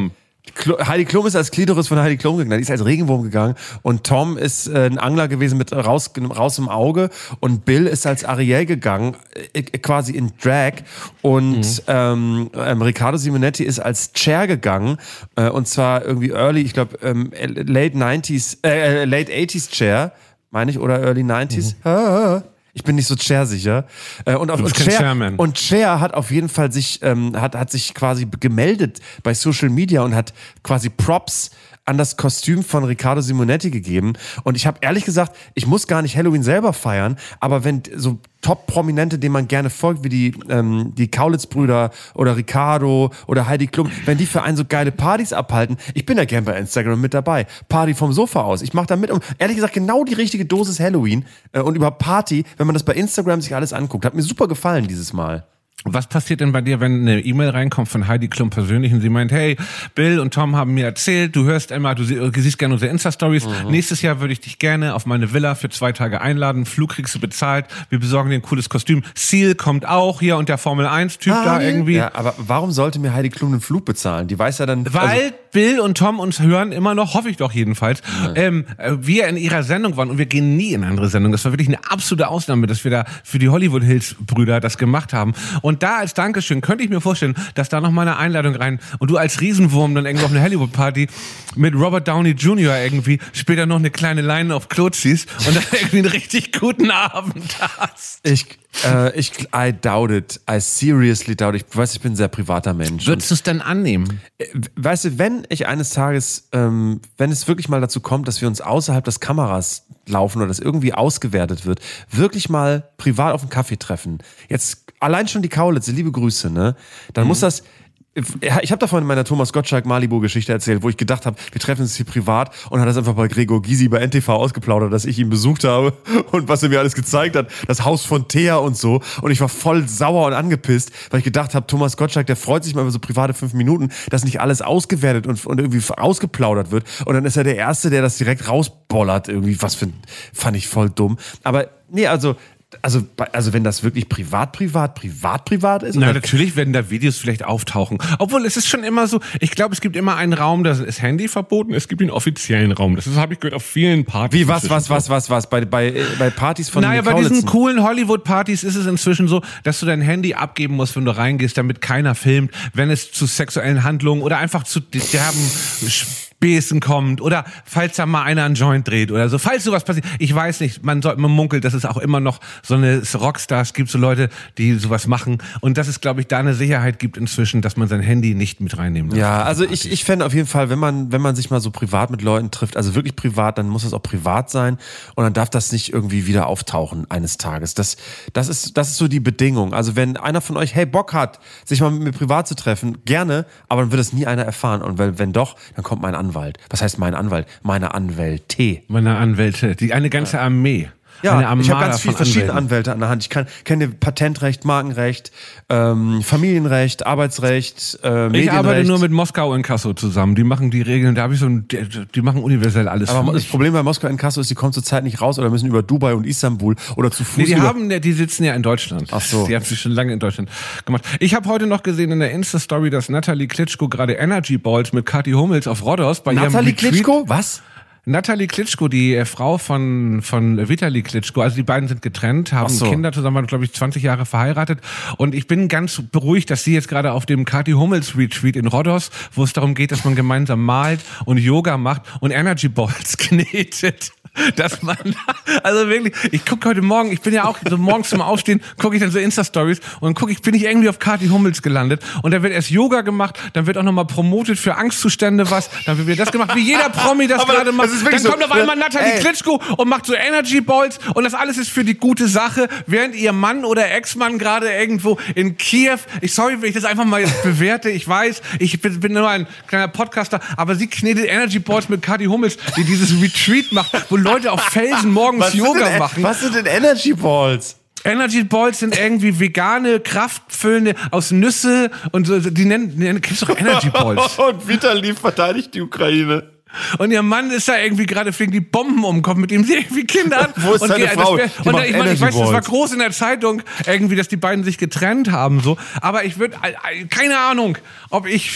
Heidi Klum ist als Klitoris von Heidi Klum gegangen, die ist als Regenwurm gegangen und Tom ist äh, ein Angler gewesen mit raus, raus im Auge und Bill ist als Ariel gegangen, äh, quasi in Drag und mhm. ähm, ähm, Riccardo Simonetti ist als Cher gegangen äh, und zwar irgendwie early, ich glaube ähm, late nineties, äh, late eighties Cher, meine ich, oder early nineties. Mhm. Ah, ich bin nicht so Cher sicher. Äh, und, auf, und, Cher, und Cher hat auf jeden Fall sich, ähm, hat, hat sich quasi gemeldet bei Social Media und hat quasi Props an das Kostüm von Riccardo Simonetti gegeben. Und ich habe ehrlich gesagt, ich muss gar nicht Halloween selber feiern, aber wenn so Top-Prominente, denen man gerne folgt, wie die, ähm, die Kaulitz-Brüder oder Riccardo oder Heidi Klum, wenn die für einen so geile Partys abhalten, ich bin ja gern bei Instagram mit dabei. Party vom Sofa aus. Ich mache da mit. Und ehrlich gesagt, genau die richtige Dosis Halloween äh, und über Party, wenn man das bei Instagram sich alles anguckt. Hat mir super gefallen dieses Mal. Was passiert denn bei dir, wenn eine E-Mail reinkommt von Heidi Klum persönlich und sie meint, hey, Bill und Tom haben mir erzählt, du hörst immer, du siehst gerne unsere Insta-Stories. Mhm. Nächstes Jahr würde ich dich gerne auf meine Villa für zwei Tage einladen. Flug kriegst du bezahlt. Wir besorgen dir ein cooles Kostüm. Seal kommt auch hier und der Formel eins Typ ah, da irgendwie. Ja, aber warum sollte mir Heidi Klum einen Flug bezahlen? Die weiß ja dann... Weil also Bill und Tom uns hören immer noch, hoffe ich doch jedenfalls, ja. ähm, wir in ihrer Sendung waren und wir gehen nie in andere Sendungen. Das war wirklich eine absolute Ausnahme, dass wir da für die Hollywood Hills Brüder das gemacht haben. Und da als Dankeschön könnte ich mir vorstellen, dass da noch mal eine Einladung rein und du als Riesenwurm dann irgendwo auf eine Hollywood-Party mit Robert Downey Junior irgendwie später noch eine kleine Line auf Klo ziehst und dann irgendwie einen richtig guten Abend hast. Ich, äh, ich, I doubt it. I seriously doubt it. Ich weiß, ich bin ein sehr privater Mensch. Würdest du es denn annehmen? Weißt du, wenn ich eines Tages, ähm, wenn es wirklich mal dazu kommt, dass wir uns außerhalb des Kameras laufen oder das irgendwie ausgewertet wird, wirklich mal privat auf einen Kaffee treffen. Jetzt allein schon die Kaulitze, liebe Grüße, ne? Dann mhm. muss das... Ich habe davon in meiner Thomas Gottschalk Malibu-Geschichte erzählt, wo ich gedacht habe, wir treffen uns hier privat und hat das einfach bei Gregor Gysi bei N T V ausgeplaudert, dass ich ihn besucht habe und was er mir alles gezeigt hat, das Haus von Thea und so. Und ich war voll sauer und angepisst, weil ich gedacht habe, Thomas Gottschalk, der freut sich mal über so private fünf Minuten, dass nicht alles ausgewertet und, und irgendwie ausgeplaudert wird. Und dann ist er der Erste, der das direkt rausbollert irgendwie. Was für, fand ich voll dumm. Aber nee, also... Also, also wenn das wirklich privat, privat, privat, privat ist? Na, natürlich werden da Videos vielleicht auftauchen. Obwohl, es ist schon immer so, ich glaube, es gibt immer einen Raum, da ist Handy verboten, es gibt den offiziellen Raum. Das habe ich gehört auf vielen Partys. Wie, was, was, was, was, was? Bei, bei, bei Partys von Naja, bei diesen coolen Hollywood-Partys ist es inzwischen so, dass du dein Handy abgeben musst, wenn du reingehst, damit keiner filmt, wenn es zu sexuellen Handlungen oder einfach zu derben Besen kommt oder falls da mal einer einen Joint dreht oder so. Falls sowas passiert, ich weiß nicht, man, soll, man munkelt, dass es auch immer noch so eine Rockstars gibt, so Leute, die sowas machen und dass es, glaube ich, da eine Sicherheit gibt inzwischen, dass man sein Handy nicht mit reinnehmen darf. Ja, also ich, ich fände auf jeden Fall, wenn man, wenn man sich mal so privat mit Leuten trifft, also wirklich privat, dann muss es auch privat sein und dann darf das nicht irgendwie wieder auftauchen eines Tages. Das, das ist, das ist so die Bedingung. Also wenn einer von euch, hey, Bock hat, sich mal mit mir privat zu treffen, gerne, aber dann wird es nie einer erfahren und wenn, wenn doch, dann kommt mein Anwalt. Was heißt mein Anwalt? Meine Anwälte. Meine Anwälte. Die, eine ganze Armee. Ja, ich habe ganz viele verschiedene Anwälte an der Hand. Ich kann, kenne Patentrecht, Markenrecht, ähm, Familienrecht, Arbeitsrecht, äh, Medienrecht. Ich arbeite nur mit Moskau Inkasso zusammen. Die machen die Regeln, da habe ich so ein, die, die machen universell alles. Aber das Problem bei Moskau Inkasso ist, die kommen zurzeit nicht raus oder müssen über Dubai und Istanbul oder zu Fuß. Nee, die über haben, die sitzen ja in Deutschland. Ach so. Die haben sich schon lange in Deutschland gemacht. Ich habe heute noch gesehen in der Insta-Story, dass Natalie Klitschko gerade Energy Balls mit Kathi Hummels auf Rhodos bei ihrem Natalie Klitschko? Was? Natalie Klitschko, die Frau von, von Vitali Klitschko, also die beiden sind getrennt, haben so. Kinder zusammen, waren, glaube ich, zwanzig Jahre verheiratet. Und ich bin ganz beruhigt, dass sie jetzt gerade auf dem Kathi Hummels Retreat in Rhodos, wo es darum geht, dass man gemeinsam malt und Yoga macht und Energy Balls knetet. Dass man, also wirklich, ich gucke heute Morgen, ich bin ja auch so morgens zum Aufstehen, gucke ich dann so Insta-Stories und dann gucke ich, bin ich irgendwie auf Kathi Hummels gelandet und da wird erst Yoga gemacht, dann wird auch nochmal promotet für Angstzustände was, dann wird wieder das gemacht, wie jeder Promi das gerade macht. Dann so, kommt auf einmal Natalie ey. Klitschko und macht so Energy Balls und das alles ist für die gute Sache, während ihr Mann oder Ex-Mann gerade irgendwo in Kiew, ich sorry, wenn ich das einfach mal jetzt bewerte, ich weiß, ich bin, bin nur ein kleiner Podcaster, aber sie knetet Energy Balls mit Kathi Hummels, die dieses Retreat macht, wo Leute auf Felsen morgens was Yoga denn, machen. Was sind denn Energy Balls? Energy Balls sind irgendwie vegane, kraftfüllende aus Nüsse und so, die nennen, nennen kennst du doch Energy Balls. Und Vitali verteidigt die Ukraine. Und ihr Mann ist da irgendwie gerade, fliegen die Bomben um den Kopf, mit dem sie irgendwie Kinder hat. Wo ist und deine die, Frau? Wär, und da, ich meine, ich weiß, das war groß in der Zeitung, irgendwie, dass die beiden sich getrennt haben, so. Aber ich würde, keine Ahnung, ob ich,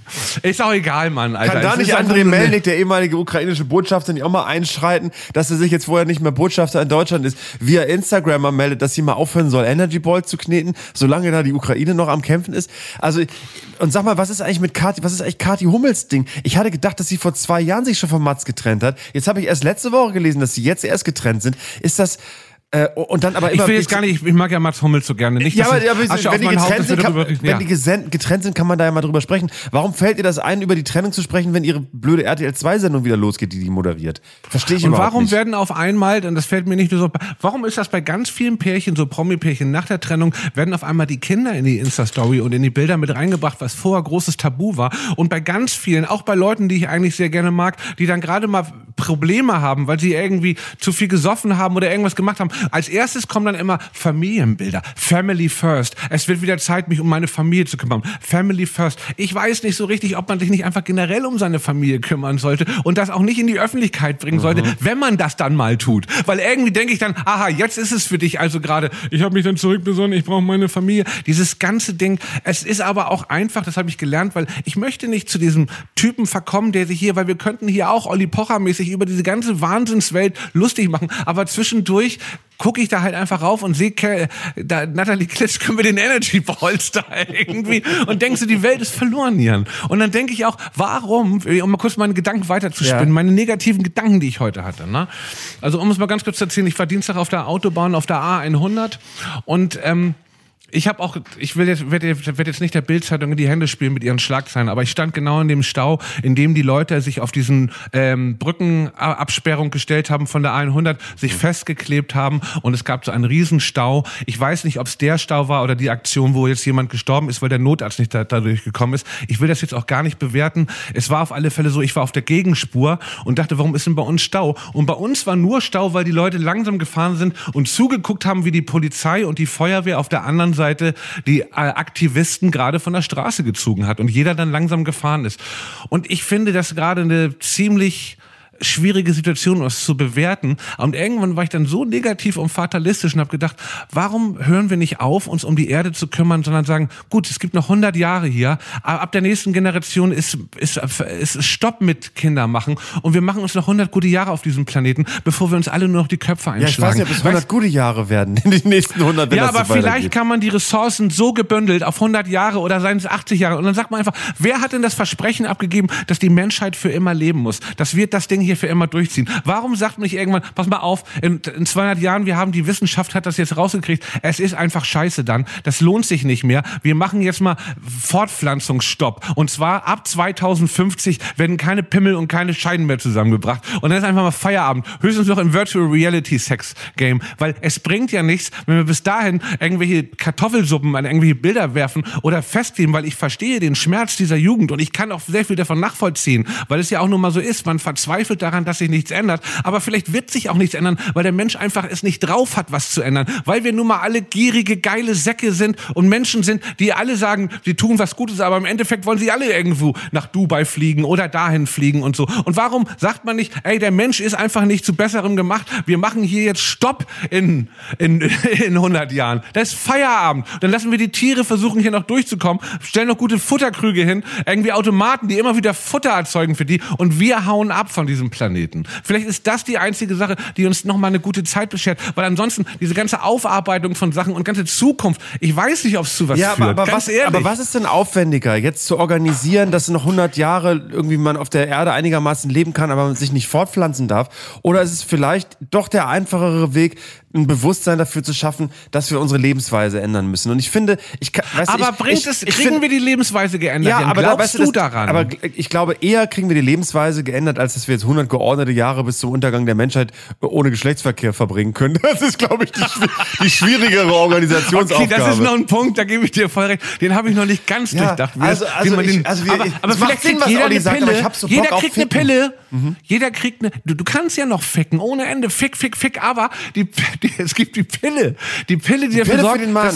Ist auch egal, Mann, Alter. Kann da Es nicht ist André einfach nur eine- Melnik, der ehemalige ukrainische Botschafter, nicht auch mal einschreiten, dass er sich jetzt vorher nicht mehr Botschafter in Deutschland ist, via Instagram mal meldet, dass sie mal aufhören soll, Energy Ball zu kneten, solange da die Ukraine noch am Kämpfen ist. Also, und sag mal, was ist eigentlich mit Kathi, was ist eigentlich Kathi Hummels Ding? Ich hatte gedacht, dass sie vor zwei Jahren sich schon von Mats getrennt hat. Jetzt habe ich erst letzte Woche gelesen, dass sie jetzt erst getrennt sind. Ist das, Äh, und dann aber immer ich will jetzt gar nicht, ich mag ja Mats Hummels so gerne. Nicht, ja, aber, dass aber ich Asche wenn, die auf mein Haupt, getrennt dass sind, wir kann, darüber- wenn ja. die gesen- getrennt sind, kann man da ja mal drüber sprechen. Warum fällt ihr das ein, über die Trennung zu sprechen, wenn ihre blöde R T L zwei Sendung wieder losgeht, die die moderiert? Verstehe ich Und überhaupt warum nicht. werden auf einmal, und das fällt mir nicht nur so, warum ist das bei ganz vielen Pärchen, so Promi-Pärchen nach der Trennung, werden auf einmal die Kinder in die Insta-Story und in die Bilder mit reingebracht, was vorher großes Tabu war. Und bei ganz vielen, auch bei Leuten, die ich eigentlich sehr gerne mag, die dann gerade mal Probleme haben, weil sie irgendwie zu viel gesoffen haben oder irgendwas gemacht haben. Als erstes kommen dann immer Familienbilder. Family first. Es wird wieder Zeit, mich um meine Familie zu kümmern. Family first. Ich weiß nicht so richtig, ob man sich nicht einfach generell um seine Familie kümmern sollte und das auch nicht in die Öffentlichkeit bringen sollte, wenn man das dann mal tut. Weil irgendwie denke ich dann, aha, jetzt ist es für dich also gerade, ich habe mich dann zurückbesonnen, ich brauche meine Familie. Dieses ganze Ding, es ist aber auch einfach, das habe ich gelernt, weil ich möchte nicht zu diesem Typen verkommen, der sich hier, weil wir könnten hier auch Olli Pocher-mäßig über diese ganze Wahnsinnswelt lustig machen, aber zwischendurch gucke ich da halt einfach rauf und sehe da Natalie Klitschko mit den Energy Balls da irgendwie und denkst du, die Welt ist verloren, Jan. Und dann denke ich auch, warum, um mal kurz meine Gedanken weiterzuspinnen, Ja. meine negativen Gedanken, die ich heute hatte. Ne? Also um es mal ganz kurz zu erzählen, ich war Dienstag auf der Autobahn auf der A hundert und ähm, ich habe auch, ich will jetzt, werde jetzt, werd jetzt nicht der Bild-Zeitung in die Hände spielen mit ihren Schlagzeilen, aber ich stand genau in dem Stau, in dem die Leute sich auf diesen ähm, Brückenabsperrung gestellt haben von der A hundert, sich festgeklebt haben und es gab so einen riesen Stau. Ich weiß nicht, ob es der Stau war oder die Aktion, wo jetzt jemand gestorben ist, weil der Notarzt nicht da, dadurch gekommen ist. Ich will das jetzt auch gar nicht bewerten. Es war auf alle Fälle so, ich war auf der Gegenspur und dachte, warum ist denn bei uns Stau? Und bei uns war nur Stau, weil die Leute langsam gefahren sind und zugeguckt haben, wie die Polizei und die Feuerwehr auf der anderen Seite die äh, Aktivisten gerade von der Straße gezogen hat und jeder dann langsam gefahren ist. Und ich finde das gerade eine ziemlich schwierige Situation, um es zu bewerten. Und irgendwann war ich dann so negativ und fatalistisch und habe gedacht, warum hören wir nicht auf, uns um die Erde zu kümmern, sondern sagen, gut, es gibt noch hundert Jahre hier, aber ab der nächsten Generation ist, ist, ist Stopp mit Kinder machen und wir machen uns noch hundert gute Jahre auf diesem Planeten, bevor wir uns alle nur noch die Köpfe einschlagen. Ja, ich weiß nicht, ob es hundert gute Jahre werden in den nächsten hundert, wenn ja, das aber so vielleicht weitergeht. kann man die Ressourcen so gebündelt auf hundert Jahre oder seien es achtzig Jahre und dann sagt man einfach, wer hat denn das Versprechen abgegeben, dass die Menschheit für immer leben muss? Das wird das Ding hier für immer durchziehen. Warum sagt man nicht irgendwann, pass mal auf, in, in zweihundert Jahren, wir haben die Wissenschaft hat das jetzt rausgekriegt, es ist einfach scheiße dann, das lohnt sich nicht mehr, wir machen jetzt mal Fortpflanzungsstopp und zwar ab zweitausendfünfzig werden keine Pimmel und keine Scheiden mehr zusammengebracht und dann ist einfach mal Feierabend, höchstens noch im Virtual Reality Sex Game, weil es bringt ja nichts, wenn wir bis dahin irgendwelche Kartoffelsuppen an irgendwelche Bilder werfen oder festkleben, weil ich verstehe den Schmerz dieser Jugend und ich kann auch sehr viel davon nachvollziehen, weil es ja auch nur mal so ist, man verzweifelt daran, dass sich nichts ändert, aber vielleicht wird sich auch nichts ändern, weil der Mensch einfach es nicht drauf hat, was zu ändern, weil wir nun mal alle gierige, geile Säcke sind und Menschen sind, die alle sagen, sie tun was Gutes, aber im Endeffekt wollen sie alle irgendwo nach Dubai fliegen oder dahin fliegen und so. Und warum sagt man nicht, ey, der Mensch ist einfach nicht zu Besserem gemacht, wir machen hier jetzt Stopp in, in, in hundert Jahren. Das ist Feierabend. Dann lassen wir die Tiere versuchen, hier noch durchzukommen, stellen noch gute Futterkrüge hin, irgendwie Automaten, die immer wieder Futter erzeugen für die und wir hauen ab von diesem Planeten. Vielleicht ist das die einzige Sache, die uns noch mal eine gute Zeit beschert, weil ansonsten diese ganze Aufarbeitung von Sachen und ganze Zukunft, ich weiß nicht, ob es zu was Ja, führt. aber, aber, Ganz was, ehrlich. aber was ist denn aufwendiger, jetzt zu organisieren, dass noch hundert Jahre irgendwie man auf der Erde einigermaßen leben kann, aber man sich nicht fortpflanzen darf? Oder ist es vielleicht doch der einfachere Weg, ein Bewusstsein dafür zu schaffen, dass wir unsere Lebensweise ändern müssen? Und ich finde, ich kann, weißt aber du, ich, bringt ich, es, ich kriegen find, wir die Lebensweise geändert? ja, Jan? aber Glaubst da, weißt du das, daran? Aber ich glaube, eher kriegen wir die Lebensweise geändert, als dass wir jetzt hundert geordnete Jahre bis zum Untergang der Menschheit ohne Geschlechtsverkehr verbringen können. Das ist, glaube ich, die, die schwierigere Organisationsaufgabe. Okay, das ist noch ein Punkt, da gebe ich dir voll recht. Den habe ich noch nicht ganz Ja, durchdacht. Wie also- das- also wie man ich- den, also wir- aber es aber macht vielleicht Sinn, kriegt was jeder Olli eine sagt, Pille. aber ich hab so Bock jeder auf kriegt eine Ficken. Pille. Jeder kriegt eine. Du, du kannst ja noch ficken ohne Ende. Fick, fick, fick. Aber die, die, es gibt die Pille. Die Pille, die, dafür Pille sorgt, für den Mann. dass-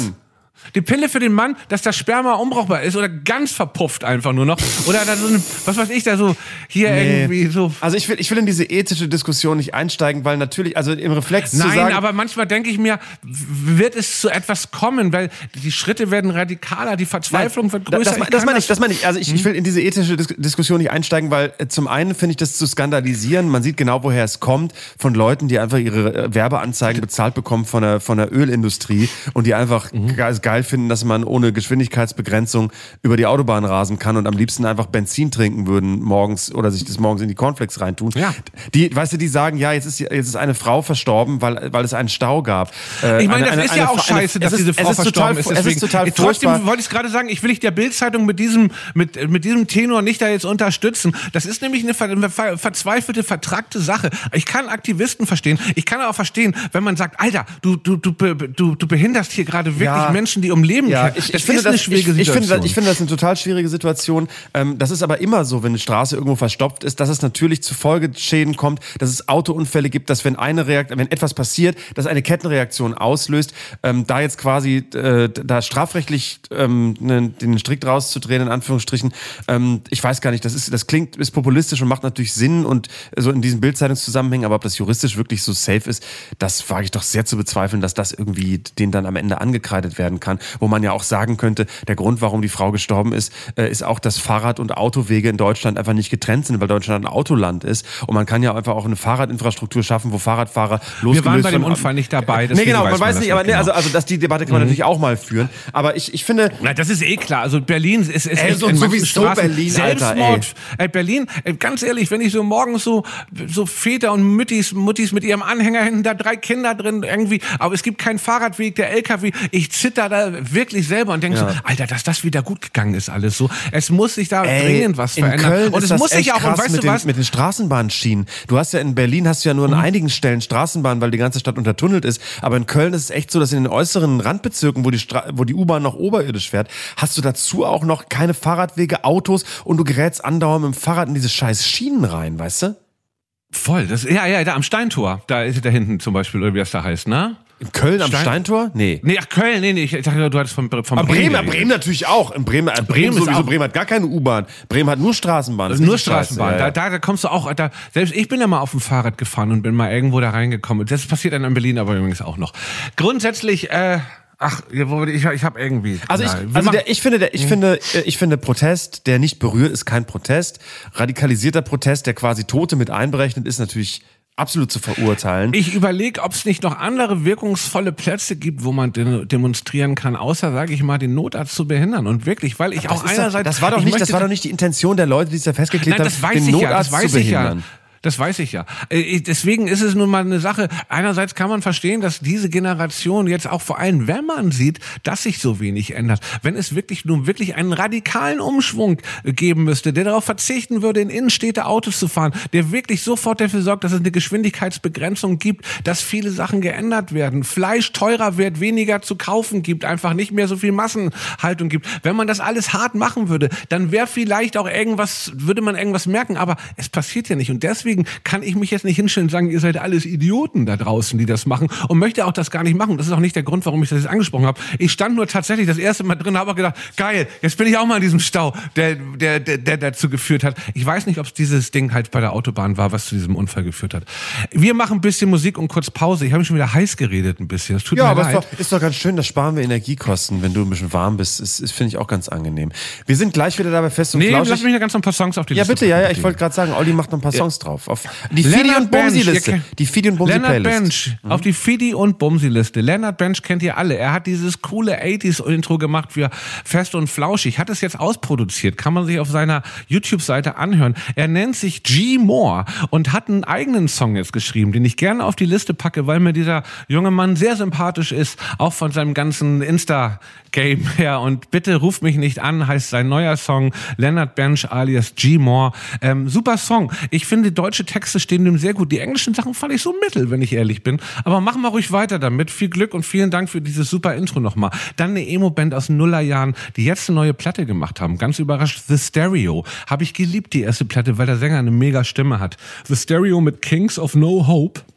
Die Pille für den Mann, dass das Sperma unbrauchbar ist oder ganz verpufft einfach nur noch. Oder da so eine, was weiß ich, da so hier nee. irgendwie so. Also ich will, ich will in diese ethische Diskussion nicht einsteigen, weil natürlich, also im Reflex Nein, zu sagen... Nein, aber manchmal denke ich mir, wird es zu etwas kommen, weil die Schritte werden radikaler, die Verzweiflung Nein, wird größer. Das, das meine ich, das meine ich. Also ich, hm? ich will in diese ethische Dis- Diskussion nicht einsteigen, weil äh, zum einen finde ich das zu skandalisieren. Man sieht genau, woher es kommt, von Leuten, die einfach ihre äh, Werbeanzeigen bezahlt bekommen von der, von der Ölindustrie und die einfach mhm. geil, geil finden, dass man ohne Geschwindigkeitsbegrenzung über die Autobahn rasen kann und am liebsten einfach Benzin trinken würden morgens oder sich das morgens in die Cornflakes reintun. Ja. Die, weißt du, die sagen, ja, jetzt ist, jetzt ist eine Frau verstorben, weil, weil es einen Stau gab. Äh, ich meine, das eine, ist eine, ja auch eine, scheiße, dass ist, diese Frau verstorben total, ist. Es ist total Trotzdem wollte ich gerade sagen, ich will ich der Bild-Zeitung mit diesem, mit, mit diesem Tenor nicht da jetzt unterstützen. Das ist nämlich eine, ver, eine ver, verzweifelte, vertrackte Sache. Ich kann Aktivisten verstehen. Ich kann auch verstehen, wenn man sagt, Alter, du, du, du, du, du behinderst hier gerade wirklich ja. Menschen, die um Leben Ja, kämpfen. ich, ich, finde das, ich, ich, finde das, ich finde das eine total schwierige Situation. Ähm, das ist aber immer so, wenn eine Straße irgendwo verstopft ist, dass es natürlich zu Folgeschäden kommt, dass es Autounfälle gibt, dass wenn eine Reakt- wenn etwas passiert, dass eine Kettenreaktion auslöst. Ähm, da jetzt quasi äh, da strafrechtlich ähm, ne, den Strick rauszudrehen, in Anführungsstrichen, ähm, ich weiß gar nicht, das ist, das klingt, ist populistisch und macht natürlich Sinn und so in diesen Bildzeitungszusammenhängen, aber ob das juristisch wirklich so safe ist, das wage ich doch sehr zu bezweifeln, dass das irgendwie denen dann am Ende angekreidet werden kann, wo man ja auch sagen könnte, der Grund, warum die Frau gestorben ist, äh, ist auch, dass Fahrrad- und Autowege in Deutschland einfach nicht getrennt sind, weil Deutschland ein Autoland ist und man kann ja einfach auch eine Fahrradinfrastruktur schaffen, wo Fahrradfahrer losgelöst Wir waren bei dem von, Unfall nicht dabei. Nee, genau, man weiß nicht, aber nee, genau. also, also das, die Debatte kann man mhm. natürlich auch mal führen, aber ich, ich finde... Na, das ist eh klar, also Berlin ist, ist ey, so, sowieso Berlin, Selbstmord, Alter, ey. Berlin, ey, ganz ehrlich, wenn ich so morgens so, so Väter und Müttis, Muttis mit ihrem Anhänger hinten, da drei Kinder drin irgendwie, aber es gibt keinen Fahrradweg, der L K W, ich zitter da wirklich selber und denke ja. so, Alter, dass das wieder gut gegangen ist alles so. Es muss sich da ey, dringend was in verändern. Köln und ist es muss das sich auch, und weißt mit du was? Den, mit den Straßenbahnschienen. Du hast ja in Berlin, hast du ja nur an mhm. einigen Stellen Straßenbahnen, weil die ganze Stadt untertunnelt ist, aber in Köln ist es echt so, dass in den äußeren Randbezirken, wo die, Stra- wo die U-Bahn noch oberirdisch fährt, hast du dazu auch noch keine Fahrradwege, Autos und du gerätst andauernd mit dem Fahrrad in diese scheiß Schienen rein, weißt du? Voll, das, ja, ja, da am Steintor, da ist da hinten zum Beispiel, oder wie das da heißt, ne? In Köln am Stein- Steintor? Nee. Nee, ach, Köln, nee, nee, ich dachte, du hattest von, von Aber Bremen. Bremen, Bremen natürlich auch. In Bremen, Bremen, Bremen sowieso, auch. Bremen hat gar keine U-Bahn. Bremen hat nur Straßenbahn. Das ist ist nur Straßenbahn. Ja, ja. Da, da, da kommst du auch, da, selbst ich bin ja mal auf dem Fahrrad gefahren und bin mal irgendwo da reingekommen. Das passiert dann in Berlin aber übrigens auch noch. Grundsätzlich, äh, Ach, ich, ich habe irgendwie. Also ich, also der, ich finde, der, ich finde, ich finde Protest, der nicht berührt, ist kein Protest. Radikalisierter Protest, der quasi Tote mit einberechnet, ist natürlich absolut zu verurteilen. Ich überlege, ob es nicht noch andere wirkungsvolle Plätze gibt, wo man de- demonstrieren kann, außer, sage ich mal, den Notarzt zu behindern. Und wirklich, weil ich das auch einerseits... Doch, das war doch nicht, das war doch nicht die Intention der Leute, die es da festgeklebt Nein, haben, das weiß den ich Notarzt ja, das weiß zu ich behindern. Ja. Das weiß ich ja. Deswegen ist es nun mal eine Sache. Einerseits kann man verstehen, dass diese Generation jetzt auch vor allem, wenn man sieht, dass sich so wenig ändert. Wenn es wirklich nun wirklich einen radikalen Umschwung geben müsste, der darauf verzichten würde, in Innenstädte Autos zu fahren, der wirklich sofort dafür sorgt, dass es eine Geschwindigkeitsbegrenzung gibt, dass viele Sachen geändert werden, Fleisch teurer wird, weniger zu kaufen gibt, einfach nicht mehr so viel Massenhaltung gibt. Wenn man das alles hart machen würde, dann wäre vielleicht auch irgendwas, würde man irgendwas merken, aber es passiert ja nicht. Und deswegen kann ich mich jetzt nicht hinstellen und sagen, ihr seid alles Idioten da draußen, die das machen, und möchte auch das gar nicht machen. Das ist auch nicht der Grund, warum ich das jetzt angesprochen habe. Ich stand nur tatsächlich das erste Mal drin, habe auch gedacht, geil, jetzt bin ich auch mal in diesem Stau, der, der, der, der dazu geführt hat. Ich weiß nicht, ob es dieses Ding halt bei der Autobahn war, was zu diesem Unfall geführt hat. Wir machen ein bisschen Musik und kurz Pause. Ich habe mich schon wieder heiß geredet ein bisschen. Das tut ja, mir aber leid. ist doch, ist doch ganz schön, das sparen wir Energiekosten, wenn du ein bisschen warm bist. Das, das finde ich auch ganz angenehm. Wir sind gleich wieder dabei fest und nee, flauschig. lass mich noch ganz noch ein paar Songs auf die ja, Liste. Ja, bitte, ja, ja, ich wollte gerade sagen, Olli macht noch ein paar Songs ja. drauf. Auf die Leonard Fidi und Bumsi-Liste. Bench, die Fidi und Bumsi-Playlist. Leonard Bench, mhm. auf die Fidi und Bumsi-Liste. Leonard Bench kennt ihr alle. Er hat dieses coole achtziger-Intro gemacht für Fest und Flauschig. Hat es jetzt ausproduziert. Kann man sich auf seiner YouTube-Seite anhören. Er nennt sich G. Moore und hat einen eigenen Song jetzt geschrieben, den ich gerne auf die Liste packe, weil mir dieser junge Mann sehr sympathisch ist, auch von seinem ganzen Insta-Game her. Und bitte ruf mich nicht an, heißt sein neuer Song, Leonard Bench alias G. Moore. Ähm, super Song. Ich finde, deutsche Texte stehen dem sehr gut. Die englischen Sachen fand ich so mittel, wenn ich ehrlich bin. Aber machen wir ruhig weiter damit. Viel Glück und vielen Dank für dieses super Intro nochmal. Dann eine Emo-Band aus den Nullerjahren, die jetzt eine neue Platte gemacht haben. Ganz überrascht, The Stereo. Habe ich geliebt, die erste Platte, weil der Sänger eine mega Stimme hat. The Stereo mit Kings of No Hope.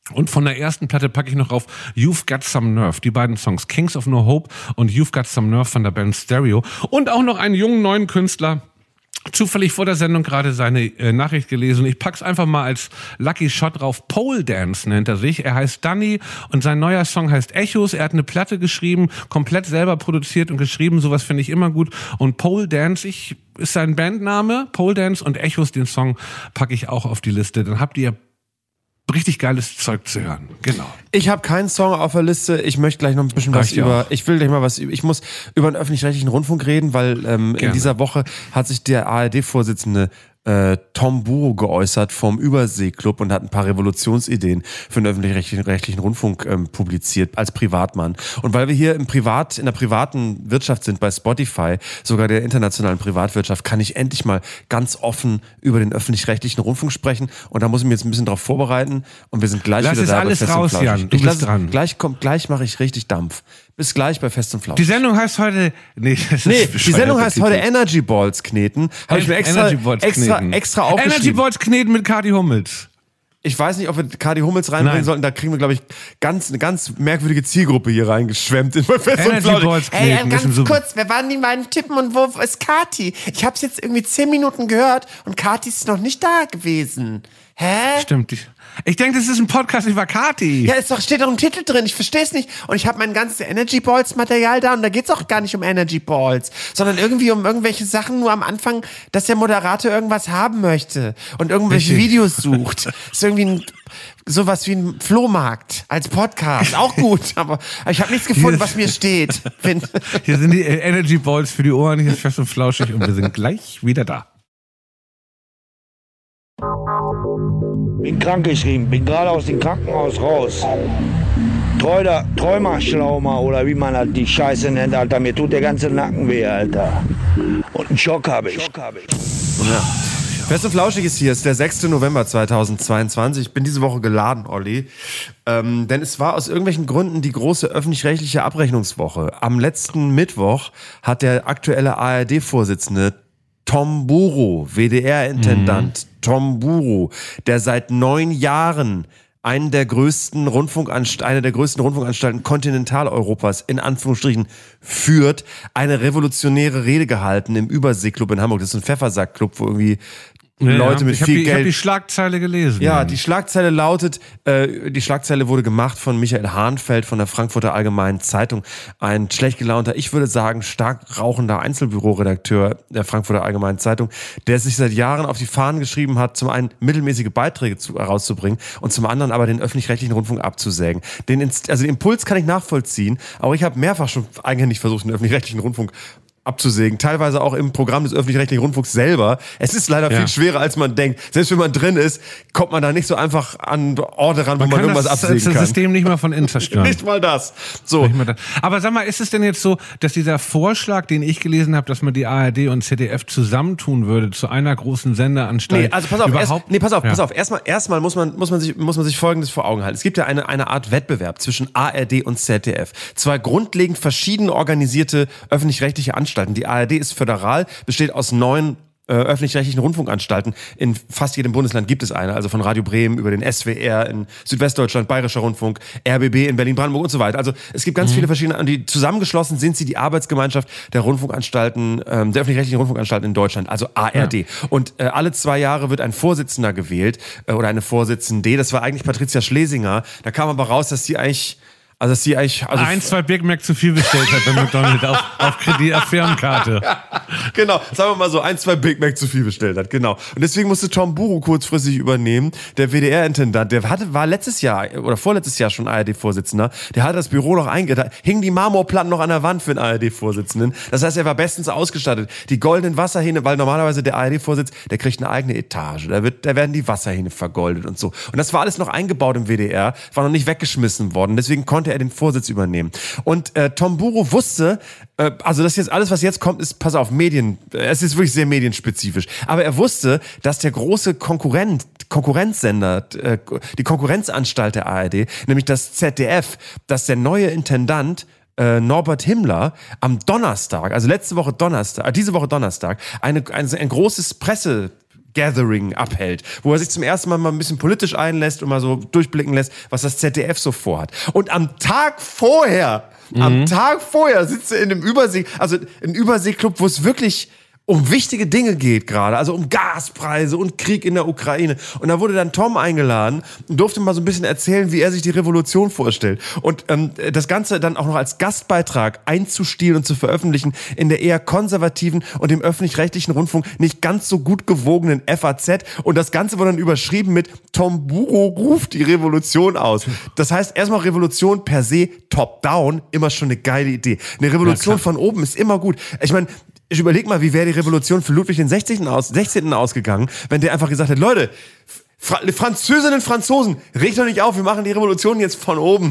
Und von der ersten Platte packe ich noch auf You've Got Some Nerve. Die beiden Songs Kings of No Hope und You've Got Some Nerve von der Band Stereo. Und auch noch einen jungen neuen Künstler. Zufällig vor der Sendung gerade seine äh, Nachricht gelesen. Ich pack's einfach mal als Lucky Shot drauf. Pole Dance nennt er sich. Er heißt Danny und sein neuer Song heißt Echos. Er hat eine Platte geschrieben, komplett selber produziert und geschrieben. Sowas finde ich immer gut. Und Pole Dance, ich, ist sein Bandname. Pole Dance und Echos, den Song packe ich auch auf die Liste. Dann habt ihr richtig geiles Zeug zu hören. Genau. Ich habe keinen Song auf der Liste. Ich möchte gleich noch ein bisschen Reicht was über. Auch. Ich will gleich mal was. Ich muss über den öffentlich-rechtlichen Rundfunk reden, weil ähm, in dieser Woche hat sich der A R D-Vorsitzende äh, Tom Buro geäußert vom Überseeklub und hat ein paar Revolutionsideen für den öffentlich-rechtlichen Rundfunk ähm, publiziert als Privatmann. Und weil wir hier im Privat, in der privaten Wirtschaft sind, bei Spotify, sogar der internationalen Privatwirtschaft, kann ich endlich mal ganz offen über den öffentlich-rechtlichen Rundfunk sprechen. Und da muss ich mich jetzt ein bisschen drauf vorbereiten. Und wir sind gleich Lass wieder es da. Alles bei Fest raus, und Flauschig. Jan. Du ich bist lass, dran. Gleich kommt, gleich mache ich richtig Dampf. Bis gleich bei Fest und Flauschig. Die Sendung heißt heute, nee, das nee ist die Sendung heißt heute Energy Balls kneten. Habe ich mir extra, extra, extra aufgeschrieben. Energy Balls kneten mit Kathi Hummels. Ich weiß nicht, ob wir Kathi Hummels reinbringen Nein. sollten. Da kriegen wir, glaube ich, ganz, eine ganz merkwürdige Zielgruppe hier reingeschwemmt. In Fest Energy und Balls kneten. Ey, ganz so kurz, wer waren die beiden Tippen und wo ist Kathi? Ich habe es jetzt irgendwie zehn Minuten gehört und Kathi ist noch nicht da gewesen. Hä? Stimmt. Ich denke, das ist ein Podcast über Kathi. Ja, es doch, steht doch im Titel drin. Ich verstehe es nicht. Und ich habe mein ganzes Energy Balls Material da und da geht's auch gar nicht um Energy Balls, sondern irgendwie um irgendwelche Sachen nur am Anfang, dass der Moderator irgendwas haben möchte und irgendwelche Richtig. Videos sucht. Das ist irgendwie ein, sowas wie ein Flohmarkt als Podcast. Auch gut, aber ich habe nichts gefunden, was mir steht. Hier sind die Energy Balls für die Ohren. Hier ist Fest und Flauschig und wir sind gleich wieder da. Bin krankgeschrieben, bin gerade aus dem Krankenhaus raus. Träumer, Träumerschlauma oder wie man halt die Scheiße nennt, Alter. Mir tut der ganze Nacken weh, Alter. Und einen Schock habe ich. Schock hab ich. Ja. Fest und Flauschig ist hier, es ist der sechster November zweitausendzweiundzwanzig. Ich bin diese Woche geladen, Olli. Ähm, denn es war aus irgendwelchen Gründen die große öffentlich-rechtliche Abrechnungswoche. Am letzten Mittwoch hat der aktuelle A R D-Vorsitzende Tom Buro, W D R-Intendant mhm. Tom Buro, der seit neun Jahren einen der größten Rundfunkanst- eine der größten Rundfunkanstalten Kontinentaleuropas in Anführungsstrichen führt, eine revolutionäre Rede gehalten im Überseeklub in Hamburg. Das ist ein Pfeffersackclub, wo irgendwie Ja, Leute mit ich viel die, Geld. Ich habe die Schlagzeile gelesen. Ja, die Schlagzeile lautet, äh, die Schlagzeile wurde gemacht von Michael Hahnfeld von der Frankfurter Allgemeinen Zeitung. Ein schlecht gelaunter, ich würde sagen, stark rauchender Einzelbüroredakteur der Frankfurter Allgemeinen Zeitung, der sich seit Jahren auf die Fahnen geschrieben hat, zum einen mittelmäßige Beiträge zu, herauszubringen und zum anderen aber den öffentlich-rechtlichen Rundfunk abzusägen. Den, also den Impuls kann ich nachvollziehen, aber ich habe mehrfach schon eigenhändig versucht, den öffentlich-rechtlichen Rundfunk abzusägen, teilweise auch im Programm des öffentlich-rechtlichen Rundfunks selber. Es ist leider ja. viel schwerer, als man denkt. Selbst wenn man drin ist, kommt man da nicht so einfach an Orte ran, wo man, man irgendwas das, absägen das kann. Das System nicht mal von innen zerstören. Nicht mal das. So. Mal das. Aber sag mal, ist es denn jetzt so, dass dieser Vorschlag, den ich gelesen habe, dass man die A R D und Z D F zusammentun würde zu einer großen Sendeanstalt? Nee, also pass auf, überhaupt, erst, nee, pass auf, ja. pass auf. Erstmal, erstmal muss man, muss man sich, muss man sich Folgendes vor Augen halten. Es gibt ja eine, eine Art Wettbewerb zwischen A R D und Z D F. Zwei grundlegend verschieden organisierte öffentlich-rechtliche Anstalten. Die A R D ist föderal, besteht aus neun äh, öffentlich-rechtlichen Rundfunkanstalten. In fast jedem Bundesland gibt es eine, also von Radio Bremen über den S W R in Südwestdeutschland, Bayerischer Rundfunk, R B B in Berlin-Brandenburg und so weiter. Also es gibt ganz mhm. viele verschiedene, und die zusammengeschlossen sind sie die Arbeitsgemeinschaft der Rundfunkanstalten, ähm, der öffentlich-rechtlichen Rundfunkanstalten in Deutschland, also A R D. Ja. Und äh, alle zwei Jahre wird ein Vorsitzender gewählt äh, oder eine Vorsitzende. Das war eigentlich Patricia Schlesinger. Da kam aber raus, dass sie eigentlich Also, dass sie eigentlich. Also ein, zwei Big Mac zu viel bestellt hat bei McDonald's auf, auf Kredit, auf Firmenkarte. Genau, sagen wir mal so, ein, zwei Big Mac zu viel bestellt hat, genau. Und deswegen musste Tom Buro kurzfristig übernehmen, der W D R-Intendant. Der hatte, war letztes Jahr oder vorletztes Jahr schon A R D-Vorsitzender. Der hatte das Büro noch eingedacht, hingen die Marmorplatten noch an der Wand für den A R D-Vorsitzenden. Das heißt, er war bestens ausgestattet. Die goldenen Wasserhähne, weil normalerweise der A R D-Vorsitz, der kriegt eine eigene Etage. Da, wird, da werden die Wasserhähne vergoldet und so. Und das war alles noch eingebaut im W D R, war noch nicht weggeschmissen worden. Deswegen konnte er den Vorsitz übernehmen. Und äh, Tom Buro wusste, äh, also das jetzt alles, was jetzt kommt, ist, pass auf, Medien, äh, es ist wirklich sehr medienspezifisch. Aber er wusste, dass der große Konkurrent, Konkurrenzsender, äh, die Konkurrenzanstalt der A R D, nämlich das Z D F, dass der neue Intendant äh, Norbert Himmler am Donnerstag, also letzte Woche Donnerstag, äh, diese Woche Donnerstag, eine, ein, ein großes Presse Gathering abhält, wo er sich zum ersten Mal mal ein bisschen politisch einlässt und mal so durchblicken lässt, was das Z D F so vorhat. Und am Tag vorher, mhm. am Tag vorher sitzt er in einem Übersee, also ein Überseeklub, wo es wirklich um wichtige Dinge geht gerade, also um Gaspreise und Krieg in der Ukraine. Und da wurde dann Tom eingeladen und durfte mal so ein bisschen erzählen, wie er sich die Revolution vorstellt. Und ähm, das Ganze dann auch noch als Gastbeitrag einzustielen und zu veröffentlichen in der eher konservativen und dem öffentlich-rechtlichen Rundfunk nicht ganz so gut gewogenen F A Z. Und das Ganze wurde dann überschrieben mit Tom Buro ruft die Revolution aus. Das heißt, erstmal Revolution per se top-down, immer schon eine geile Idee. Eine Revolution ja, von oben ist immer gut. Ich meine, ich überleg mal, wie wäre die Revolution für Ludwig den sechzehnten aus, sechzehnten ausgegangen, wenn der einfach gesagt hätte, Leute, Fra- Französinnen und Franzosen, regt doch nicht auf, wir machen die Revolution jetzt von oben.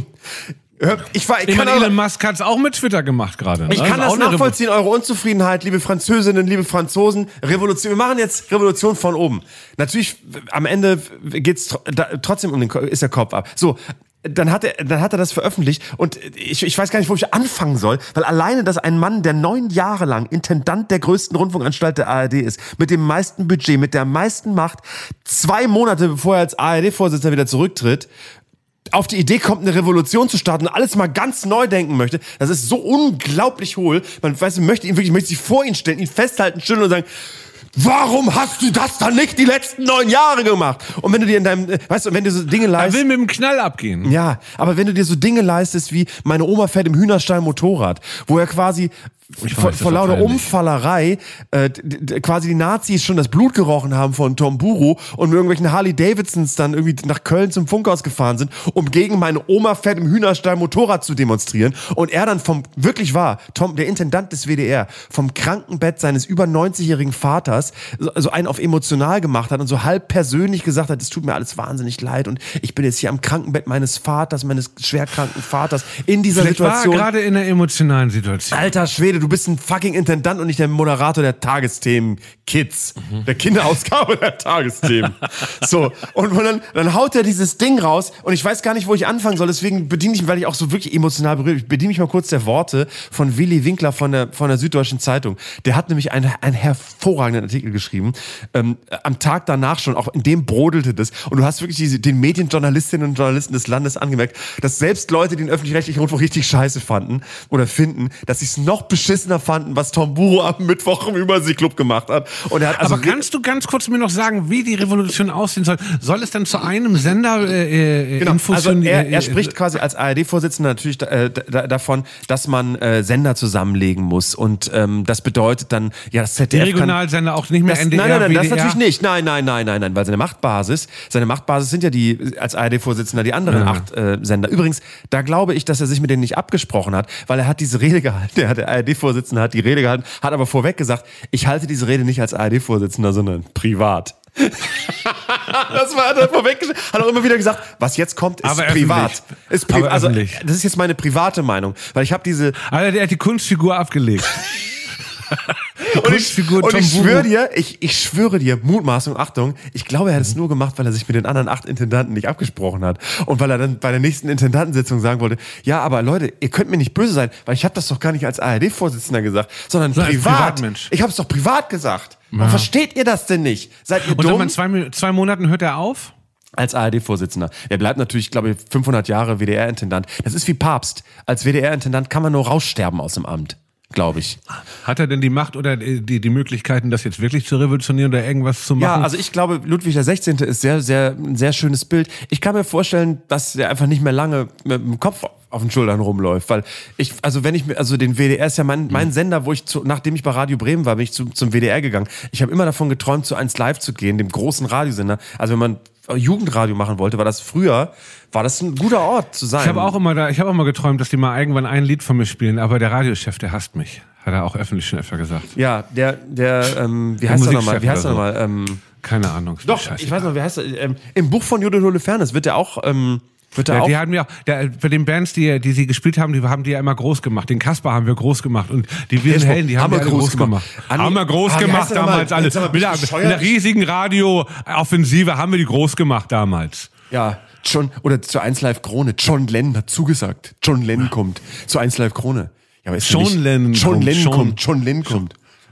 Ich, war, ich, ich kann meine, auch, Elon Musk hat es auch mit Twitter gemacht gerade. Ich kann das nachvollziehen, eure Unzufriedenheit, liebe Französinnen, liebe Franzosen. Revolution, wir machen jetzt Revolution von oben. Natürlich, am Ende geht's tr- da, trotzdem um den Ko- ist der Kopf ab. So. Dann hat er, dann hat er das veröffentlicht und ich, ich weiß gar nicht, wo ich anfangen soll, weil alleine, dass ein Mann, der neun Jahre lang Intendant der größten Rundfunkanstalt der A R D ist, mit dem meisten Budget, mit der meisten Macht, zwei Monate bevor er als A R D-Vorsitzender wieder zurücktritt, auf die Idee kommt, eine Revolution zu starten und alles mal ganz neu denken möchte, das ist so unglaublich hohl. Man weiß, man möchte ihn wirklich, möchte sich vor ihn stellen, ihn festhalten, stellen und sagen, warum hast du das dann nicht die letzten neun Jahre gemacht? Und wenn du dir in deinem, weißt du, wenn du so Dinge leistest. Er will mit dem Knall abgehen. Ja, aber wenn du dir so Dinge leistest wie meine Oma fährt im Hühnerstall Motorrad, wo er quasi Ich vor, weiß, vor lauter Umfallerei äh, d- d- quasi die Nazis schon das Blut gerochen haben von Tom Buro und mit irgendwelchen Harley-Davidsons dann irgendwie nach Köln zum Funkhaus gefahren sind, um gegen meine Oma fährt im Hühnerstall Motorrad zu demonstrieren. Und er dann vom, wirklich wahr, Tom, der Intendant des W D R, vom Krankenbett seines über neunzigjährigen Vaters so, so einen auf emotional gemacht hat und so halb persönlich gesagt hat, es tut mir alles wahnsinnig leid und ich bin jetzt hier am Krankenbett meines Vaters, meines schwerkranken Vaters in dieser Vielleicht Situation. war er gerade in einer emotionalen Situation. Alter Schwede, du bist ein fucking Intendant und nicht der Moderator der Tagesthemen Kids, mhm. der Kinderausgabe der Tagesthemen. So, und dann, dann haut er dieses Ding raus und ich weiß gar nicht, wo ich anfangen soll, deswegen bediene ich mich, weil ich auch so wirklich emotional berührt, ich bediene mich mal kurz der Worte von Willi Winkler von der, von der Süddeutschen Zeitung. Der hat nämlich einen, einen hervorragenden Artikel geschrieben, ähm, am Tag danach schon, auch in dem brodelte das und du hast wirklich diese, den Medienjournalistinnen und Journalisten des Landes angemerkt, dass selbst Leute, die den öffentlich-rechtlichen Rundfunk richtig scheiße fanden oder finden, dass sie es noch beschissener fanden, was Tom Buro am Mittwoch im Überseeklub gemacht hat. Und er hat also Aber kannst du ganz kurz mir noch sagen, wie die Revolution aussehen soll? Soll es dann zu einem Sender äh, genau. Infos Also er, er äh, spricht quasi als A R D-Vorsitzender natürlich äh, da, davon, dass man äh, Sender zusammenlegen muss und ähm, das bedeutet dann, ja, das Z D F die Regionalsender auch nicht mehr das, N D R, nein, nein, nein, W D R. das natürlich nicht. Nein, nein, nein, nein, nein, weil seine Machtbasis, seine Machtbasis sind ja die, als A R D-Vorsitzender, die anderen Ja. acht äh, Sender. Übrigens, da glaube ich, dass er sich mit denen nicht abgesprochen hat, weil er hat diese Rede gehalten, der, der A R D-Vorsitzende hat die Rede gehalten, hat aber vorweg gesagt, ich halte diese Rede nicht als A R D-Vorsitzender, sondern privat. Das war, hat er vorweg, hat auch immer wieder gesagt, was jetzt kommt, ist Aber privat. öffentlich. Ist pri- Aber also, öffentlich. das ist jetzt meine private Meinung, weil ich habe diese Alter, der hat die Kunstfigur abgelegt. Die und ich, Kunstfigur und Tom ich Buro. schwöre dir, ich, ich schwöre dir, Mutmaßung, Achtung, ich glaube, er hat es nur gemacht, weil er sich mit den anderen acht Intendanten nicht abgesprochen hat. Und weil er dann bei der nächsten Intendantensitzung sagen wollte, ja, aber Leute, ihr könnt mir nicht böse sein, weil ich habe das doch gar nicht als A R D-Vorsitzender gesagt, sondern So, als privat. Privatmensch. Ich habe es doch privat gesagt. Ja. Warum versteht ihr das denn nicht? Seid ihr Und dumm? dann in zwei, zwei Monaten hört er auf? Als A R D-Vorsitzender. Er bleibt natürlich, glaube ich, fünfhundert Jahre W D R-Intendant. Das ist wie Papst. Als W D R-Intendant kann man nur raussterben aus dem Amt. Glaube ich. Hat er denn die Macht oder die, die Möglichkeiten, das jetzt wirklich zu revolutionieren oder irgendwas zu machen? Ja, also ich glaube, Ludwig der Sechzehnte ist sehr, sehr, ein sehr schönes Bild. Ich kann mir vorstellen, dass er einfach nicht mehr lange mit dem Kopf auf den Schultern rumläuft, weil ich, also wenn ich mir, also den W D R ist ja mein, mein Sender, wo ich, zu, nachdem ich bei Radio Bremen war, bin ich zu, zum W D R gegangen. Ich habe immer davon geträumt, zu eins Live zu gehen, dem großen Radiosender. Also wenn man Jugendradio machen wollte, war das früher, war das ein guter Ort zu sein. Ich habe auch immer da, ich habe auch mal geträumt, dass die mal irgendwann ein Lied von mir spielen, aber der Radiochef, der hasst mich. Hat er auch öffentlich schon öfter gesagt. Ja, der, der, ähm, wie Der heißt er Musikchef nochmal? Wie heißt er oder nochmal? Ähm, Keine Ahnung. ist mir doch, scheißegal. ich weiß noch, wie heißt er? Ähm, Im Buch von Judith Holofernes wird er auch, ähm, wird er Ja, auch. die haben ja, der, bei den Bands, die, die sie gespielt haben, die haben die ja immer groß gemacht. Den Kasper haben wir groß gemacht und die Wilden Jetzt Helden, die haben wir alle groß gemacht. Anni- Haben wir groß Ah, wie heißt gemacht der nochmal? damals alle. Jetzt sag mal, Mit bist einer, du mit bescheuert? einer riesigen Radio-Offensive haben wir die groß gemacht damals. Ja, John, oder zu eins Live Krone. John Lennon hat zugesagt. John Lennon kommt. Zu eins Live Krone. Ja, aber ist John ja nicht, Lennon John kommt, Lennon John- kommt. John Lennon kommt.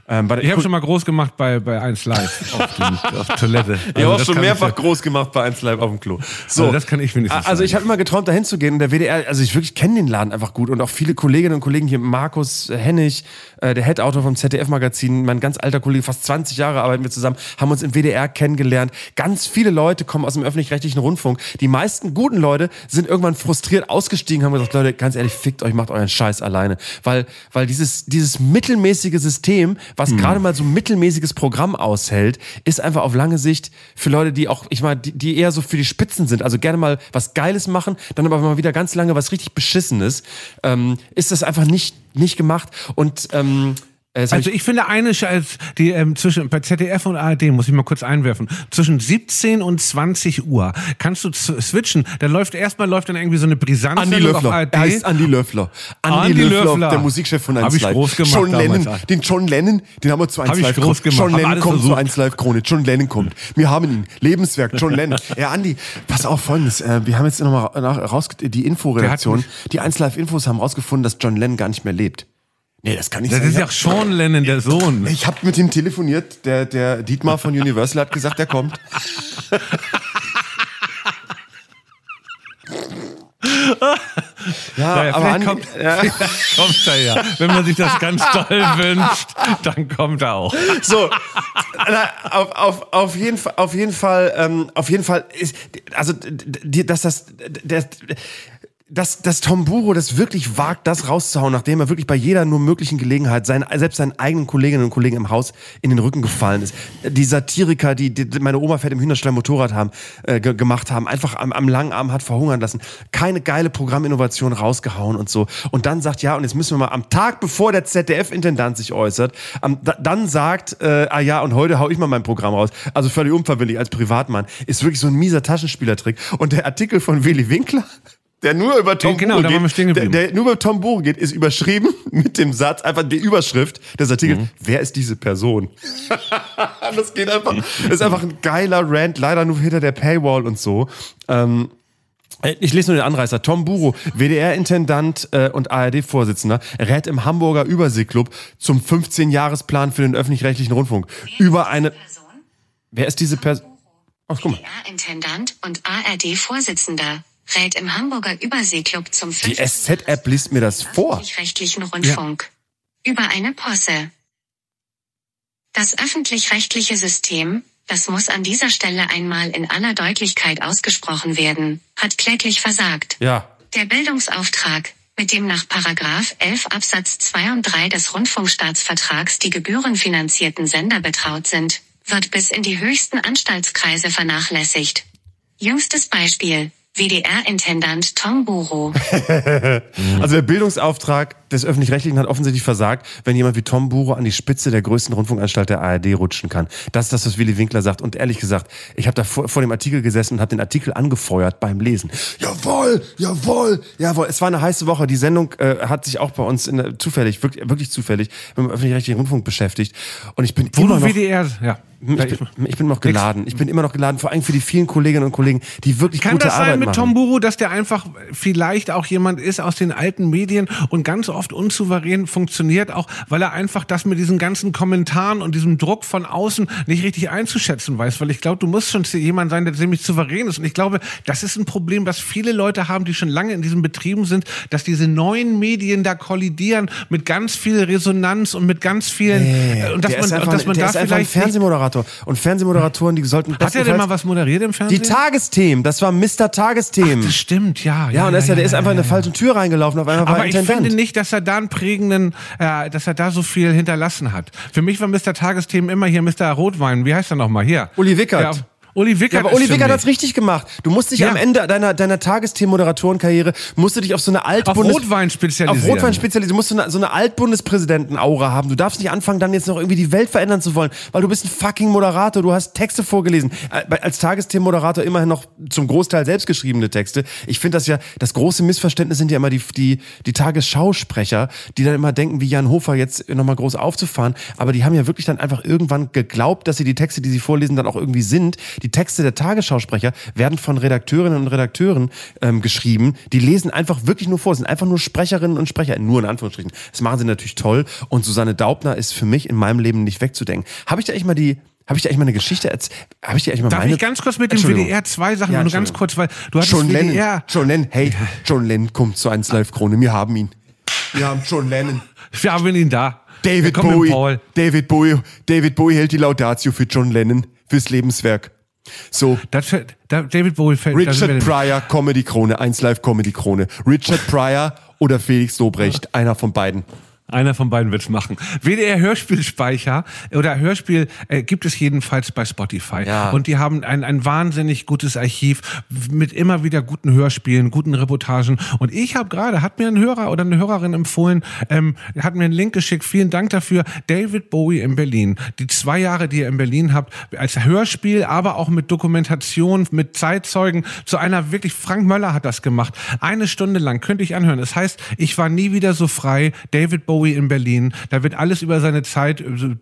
Ähm, bei der- Ich habe schon mal groß gemacht bei, bei eins Live auf, den, auf Toilette. Ich Also habe auch das schon kann mehrfach ich, groß gemacht bei eins Live auf dem Klo. So, Also das kann ich wenigstens Also ich sagen. habe immer geträumt, dahin zu gehen. Und der W D R, also ich wirklich kenne den Laden einfach gut. Und auch viele Kolleginnen und Kollegen hier, Markus Hennig, äh, der Head-Autor vom Z D F-Magazin, mein ganz alter Kollege, fast zwanzig Jahre arbeiten wir zusammen, haben uns im W D R kennengelernt. Ganz viele Leute kommen aus dem öffentlich-rechtlichen Rundfunk. Die meisten guten Leute sind irgendwann frustriert ausgestiegen, haben gesagt, Leute, ganz ehrlich, fickt euch, macht euren Scheiß alleine. Weil, weil dieses, dieses mittelmäßige System, was Hm. gerade mal so ein mittelmäßiges Programm aushält, ist einfach auf lange Sicht für Leute, die auch, ich meine, die, die eher so für die Spitzen sind, also gerne mal was Geiles machen, dann aber mal wieder ganz lange was richtig Beschissenes, ähm, ist das einfach nicht, nicht gemacht. Und ähm, äh, Also ich finde eine Scheiß, die ähm, zwischen bei Z D F und A R D, muss ich mal kurz einwerfen, zwischen siebzehn und zwanzig Uhr kannst du z- switchen. Da läuft erstmal läuft dann irgendwie so eine brisante Andi Sendung auf Löffler. A R Er D. heißt Andi Löffler. Andi, Andi Löffler, Löffler. der Musikchef von Hab eins ich Live. groß gemacht John damals, Lennon, Alter. den John Lennon, den haben wir zu eins Hab ich Live groß gemacht. John Haben Lennon alles kommt zu versucht. eins Live Krone. John Lennon kommt. Wir haben ihn. Lebenswerk, John Lennon. Ja, Andi, pass auf, Folgendes. Äh, wir haben jetzt nochmal raus, die Inforedaktion, die eins Live Infos haben rausgefunden, dass John Lennon gar nicht mehr lebt. Nee, das kann nicht Das sein. ist ja auch Sean Lennon, der Sohn. Ich habe mit ihm telefoniert. Der, der Dietmar von Universal hat gesagt, er kommt. ja, Naja, aber vielleicht Andi, kommt, ja. vielleicht kommt er ja. Wenn man sich das ganz toll wünscht, dann kommt er auch. So, na, auf, auf, auf jeden Fall, auf jeden Fall, ähm, auf jeden Fall ist, also, die, dass das, der, dass, dass Tom Buro das wirklich wagt, das rauszuhauen, nachdem er wirklich bei jeder nur möglichen Gelegenheit seinen, selbst seinen eigenen Kolleginnen und Kollegen im Haus in den Rücken gefallen ist. Die Satiriker, die, die meine Oma fährt im Hühnerstall Motorrad haben, äh, ge- gemacht haben, einfach am, am langen Arm hat verhungern lassen, keine geile Programminnovation rausgehauen und so. Und dann sagt, ja, und jetzt müssen wir mal am Tag, bevor der Z D F-Intendant sich äußert, am, da, dann sagt, äh, ah ja, und heute hau ich mal mein Programm raus. Also völlig unverbindlich als Privatmann. Ist wirklich so ein mieser Taschenspielertrick. Und der Artikel von Willy Winkler, der nur über Tom Genau, Buro da waren wir stehen geht, der, geblieben. der nur über Tom Buro geht, ist überschrieben mit dem Satz, einfach die Überschrift des Artikels, Mhm. wer ist diese Person? Das geht einfach, das ist einfach ein geiler Rant, leider nur hinter der Paywall und so. Ähm, ich lese nur den Anreißer. Tom Buro, W D R-Intendant äh, und A R D-Vorsitzender, rät im Hamburger Überseeklub zum fünfzehn-Jahresplan für den öffentlich-rechtlichen Rundfunk. Über eine... Wer ist diese Person? Ach, guck mal. W D R-Intendant und A R D-Vorsitzender rät im Hamburger Überseeklub zum Die S Z-App liest mir das vor. öffentlich-rechtlichen Rundfunk. Über eine Posse. Das öffentlich-rechtliche System, das muss an dieser Stelle einmal in aller Deutlichkeit ausgesprochen werden, hat kläglich versagt. Ja. Der Bildungsauftrag, mit dem nach Paragraph elf Absatz zwei und drei des Rundfunkstaatsvertrags die gebührenfinanzierten Sender betraut sind, wird bis in die höchsten Anstaltskreise vernachlässigt. Jüngstes Beispiel: W D R-Intendant Tom Buro. Also der Bildungsauftrag des Öffentlich-Rechtlichen hat offensichtlich versagt, wenn jemand wie Tom Buro an die Spitze der größten Rundfunkanstalt der A R D rutschen kann. Das ist das, was Willy Winkler sagt. Und ehrlich gesagt, ich habe da vor, vor dem Artikel gesessen und habe den Artikel angefeuert beim Lesen. Jawohl, jawohl, jawohl. Es war eine heiße Woche. Die Sendung äh, hat sich auch bei uns in, der- zufällig, wirklich, wirklich zufällig, mit dem Öffentlich-Rechtlichen Rundfunk beschäftigt. Und ich bin Wo immer du noch... W D R, ja. Ich bin, ich bin noch geladen. Ich bin immer noch geladen, vor allem für die vielen Kolleginnen und Kollegen, die wirklich Kann gute das Arbeit sein mit machen. Tom Buro, dass der einfach vielleicht auch jemand ist aus den alten Medien und ganz oft unsouverän funktioniert, auch weil er einfach das mit diesen ganzen Kommentaren und diesem Druck von außen nicht richtig einzuschätzen weiß? Weil ich glaube, du musst schon jemand sein, der ziemlich souverän ist. Und ich glaube, das ist ein Problem, was viele Leute haben, die schon lange in diesen Betrieben sind, dass diese neuen Medien da kollidieren mit ganz viel Resonanz und mit ganz vielen... Nee, und dass der man, ist einfach, dass man der da ist einfach ein vielleicht... Nicht, Fernsehmoderator. Und Fernsehmoderatoren, die sollten hat er denn bestenfalls- mal was moderiert im Fernsehen? Die Tagesthemen, das war Mister Tagesthemen. Das stimmt, ja. Ja, und er ist, ja, der ist einfach in eine falsche Tür reingelaufen, auf einmal war Aber er ich Intendant. finde nicht, dass er da einen prägenden, äh, dass er da so viel hinterlassen hat. Für mich war Mister Tagesthemen immer hier Mister Rotwein. Wie heißt er nochmal? Hier. Uli Wickert. Ja, Uli Wickert. Ja, aber ist Uli für Wickert mich. hat's richtig gemacht. Du musst dich Ja. am Ende deiner, deiner Tagesthemen-Moderatorenkarriere, musst du dich auf so eine alt Auf Rotwein spezialisieren. Auf Rotwein spezialisieren. Du musst so eine, so eine Altbundespräsidenten-Aura haben. Du darfst nicht anfangen, dann jetzt noch irgendwie die Welt verändern zu wollen, weil du bist ein fucking Moderator. Du hast Texte vorgelesen. Äh, Als Tagesthemen-Moderator immerhin noch zum Großteil selbstgeschriebene Texte. Ich finde das ja, das große Missverständnis sind ja immer die, die, die Tagesschausprecher, die dann immer denken, wie Jan Hofer jetzt nochmal groß aufzufahren. Aber die haben ja wirklich dann einfach irgendwann geglaubt, dass sie die Texte, die sie vorlesen, dann auch irgendwie sind. die Texte der Tagesschausprecher werden von Redakteurinnen und Redakteuren ähm, geschrieben. Die lesen einfach wirklich nur vor. Es sind einfach nur Sprecherinnen und Sprecher, nur in Anführungsstrichen. Das machen sie natürlich toll. Und Susanne Daubner ist für mich in meinem Leben nicht wegzudenken. Habe ich da echt mal die... Habe ich dir eigentlich mal eine Geschichte erzählt? Habe ich dir eigentlich mal Darf meine... ich ganz kurz mit dem W D R zwei Sachen, Ja, nur ganz kurz, weil du hattest John W D R... Lennon, John Lennon, hey, John Lennon kommt zu eins Live Krone, wir haben ihn. Wir haben John Lennon. Wir haben ihn da. David Komm mit Bowie, Paul. David Bowie, David Bowie hält die Laudatio für John Lennon, fürs Lebenswerk. So, Das, fällt- da, David Bowie fällt... da sind wir Richard denn- Pryor, Comedy Krone, eins Live Comedy Krone. Richard Pryor oder Felix Lobrecht, einer von beiden. Einer von beiden wird's machen. W D R Hörspielspeicher oder Hörspiel äh, gibt es jedenfalls bei Spotify. Ja. Und die haben ein, ein wahnsinnig gutes Archiv mit immer wieder guten Hörspielen, guten Reportagen. Und ich habe gerade, hat mir ein Hörer oder eine Hörerin empfohlen, ähm, hat mir einen Link geschickt. Vielen Dank dafür. David Bowie in Berlin. Die zwei Jahre, die ihr in Berlin habt, als Hörspiel, aber auch mit Dokumentation, mit Zeitzeugen, zu einer wirklich, Frank Möller hat das gemacht. Eine Stunde lang könnte ich anhören. Das heißt, ich war nie wieder so frei. David Bowie in Berlin. Da wird alles über seine Zeit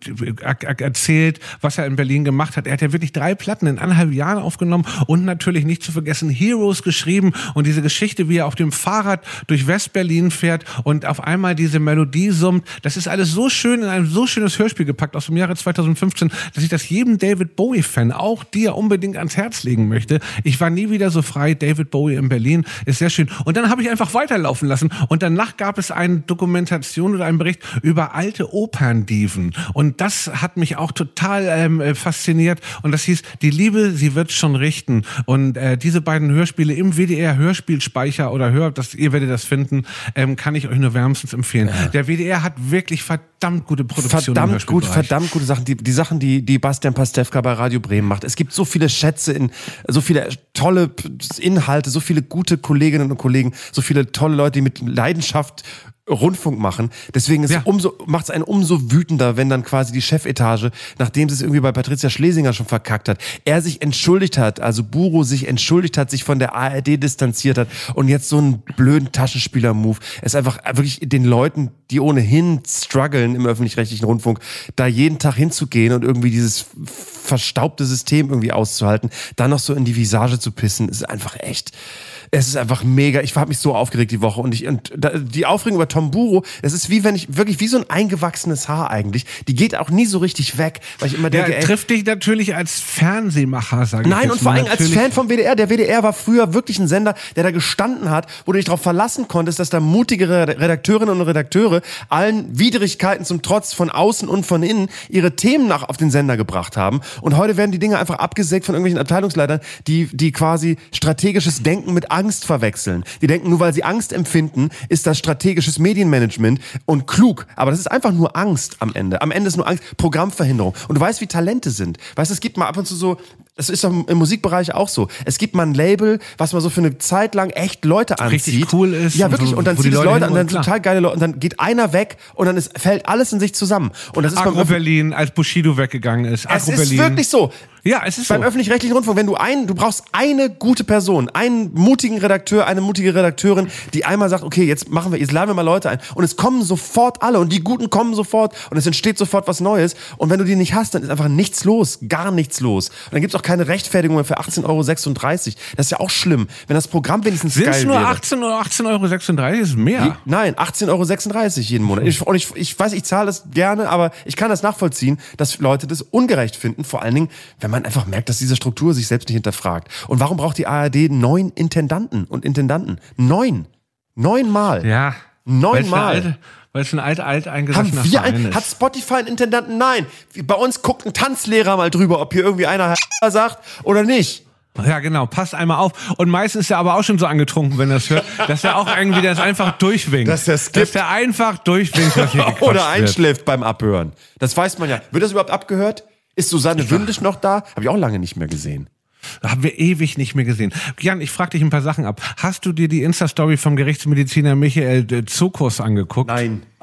erzählt, was er in Berlin gemacht hat. Er hat ja wirklich drei Platten in anderthalb Jahren aufgenommen und natürlich nicht zu vergessen Heroes geschrieben und diese Geschichte, wie er auf dem Fahrrad durch West-Berlin fährt und auf einmal diese Melodie summt. Das ist alles so schön in ein so schönes Hörspiel gepackt aus dem Jahre zweitausendfünfzehn, dass ich das jedem David Bowie-Fan, auch dir, unbedingt ans Herz legen möchte. Ich war nie wieder so frei. David Bowie in Berlin ist sehr schön. Und dann habe ich einfach weiterlaufen lassen und danach gab es eine Dokumentation oder einen Bericht über alte Operndiven. Und das hat mich auch total ähm, fasziniert. Und das hieß, die Liebe, sie wird schon richten. Und äh, diese beiden Hörspiele im W D R Hörspielspeicher oder Hör, das, ihr werdet das finden, ähm, kann ich euch nur wärmstens empfehlen. Ja. Der W D R hat wirklich verdammt gute Produktion im Verdammt gut, Hörspielbereich. verdammt gute Sachen. Die, die Sachen, die, die Bastian Pastewka bei Radio Bremen macht. Es gibt so viele Schätze in, so viele tolle Inhalte, so viele gute Kolleginnen und Kollegen, so viele tolle Leute, die mit Leidenschaft Rundfunk machen. Deswegen ist Ja. umso, macht es einen umso wütender, wenn dann quasi die Chefetage, nachdem sie es irgendwie bei Patricia Schlesinger schon verkackt hat, er sich entschuldigt hat, also Buro sich entschuldigt hat, sich von der A R D distanziert hat und jetzt so einen blöden Taschenspieler-Move. Es ist einfach wirklich den Leuten, die ohnehin strugglen im öffentlich-rechtlichen Rundfunk, da jeden Tag hinzugehen und irgendwie dieses verstaubte System irgendwie auszuhalten, dann noch so in die Visage zu pissen, ist einfach echt... Es ist einfach mega. Ich habe mich so aufgeregt die Woche und ich und die Aufregung über Tom Buro, es ist wie wenn ich wirklich wie so ein eingewachsenes Haar eigentlich. Die geht auch nie so richtig weg, weil ich immer Der denke, ey, trifft dich natürlich als Fernsehmacher, sage ich nein, jetzt und vor mal allem als natürlich. Fan vom W D R. Der W D R war früher wirklich ein Sender, der da gestanden hat, wo du dich darauf verlassen konntest, dass da mutigere Redakteurinnen und Redakteure allen Widrigkeiten zum Trotz von außen und von innen ihre Themen nach auf den Sender gebracht haben. Und heute werden die Dinge einfach abgesägt von irgendwelchen Abteilungsleitern, die, die quasi strategisches Denken mit Angst verwechseln. Die denken, nur weil sie Angst empfinden, ist das strategisches Medienmanagement und klug. Aber das ist einfach nur Angst am Ende. Am Ende ist nur Angst, Programmverhinderung. Und du weißt, wie Talente sind. Weißt du, es gibt mal ab und zu so, das ist doch im Musikbereich auch so. Es gibt mal ein Label, was mal so für eine Zeit lang echt Leute anzieht. Richtig cool ist Ja, und wirklich. so, Und dann wo die zieht es Leute Leute hin und dann wollen, klar. total geile Leute. Und dann geht einer weg und dann ist, fällt alles in sich zusammen. Und das ist beim Agro Öff- Berlin, als Bushido weggegangen ist. Es Agro ist Berlin. wirklich so. Ja, es ist Beim so. öffentlich-rechtlichen Rundfunk, wenn du einen, du brauchst eine gute Person, einen mutigen Redakteur, eine mutige Redakteurin, die einmal sagt, okay, jetzt machen wir, jetzt laden wir mal Leute ein. Und es kommen sofort alle und die Guten kommen sofort und es entsteht sofort was Neues. Und wenn du die nicht hast, dann ist einfach nichts los, gar nichts los. Und dann gibt's auch keine Rechtfertigung mehr für achtzehn Euro sechsunddreißig. Das ist ja auch schlimm, wenn das Programm wenigstens Sind es geil nur wäre. achtzehn oder achtzehn Euro sechsunddreißig? Ist mehr. Nein, achtzehn Euro sechsunddreißig jeden Monat. Ich, und ich, ich weiß, ich zahle das gerne, aber ich kann das nachvollziehen, dass Leute das ungerecht finden. Vor allen Dingen, wenn man einfach merkt, dass diese Struktur sich selbst nicht hinterfragt. Und warum braucht die A R D neun Intendanten und Intendanten? Neun. Neunmal. Ja. Neunmal. Weil es ein alt, alt Haben eingesessener wir Verein ein, ist. hat Spotify einen Intendanten? Nein. Bei uns guckt ein Tanzlehrer mal drüber, ob hier irgendwie einer Herr sagt oder nicht. Ja, genau, passt einmal auf. Und meistens ist er aber auch schon so angetrunken, wenn er das hört, dass er auch irgendwie das einfach durchwinkt. Dass der skippt. Dass der einfach durchwinkt, was hier gequatscht Oder wird. einschläft beim Abhören. Das weiß man ja. Wird das überhaupt abgehört? Ist Susanne Wündisch noch da? Habe ich auch lange nicht mehr gesehen. Haben wir ewig nicht mehr gesehen. Jan, ich frage dich ein paar Sachen ab. Hast du dir die Insta-Story vom Gerichtsmediziner Michael äh, Zokos angeguckt? Nein.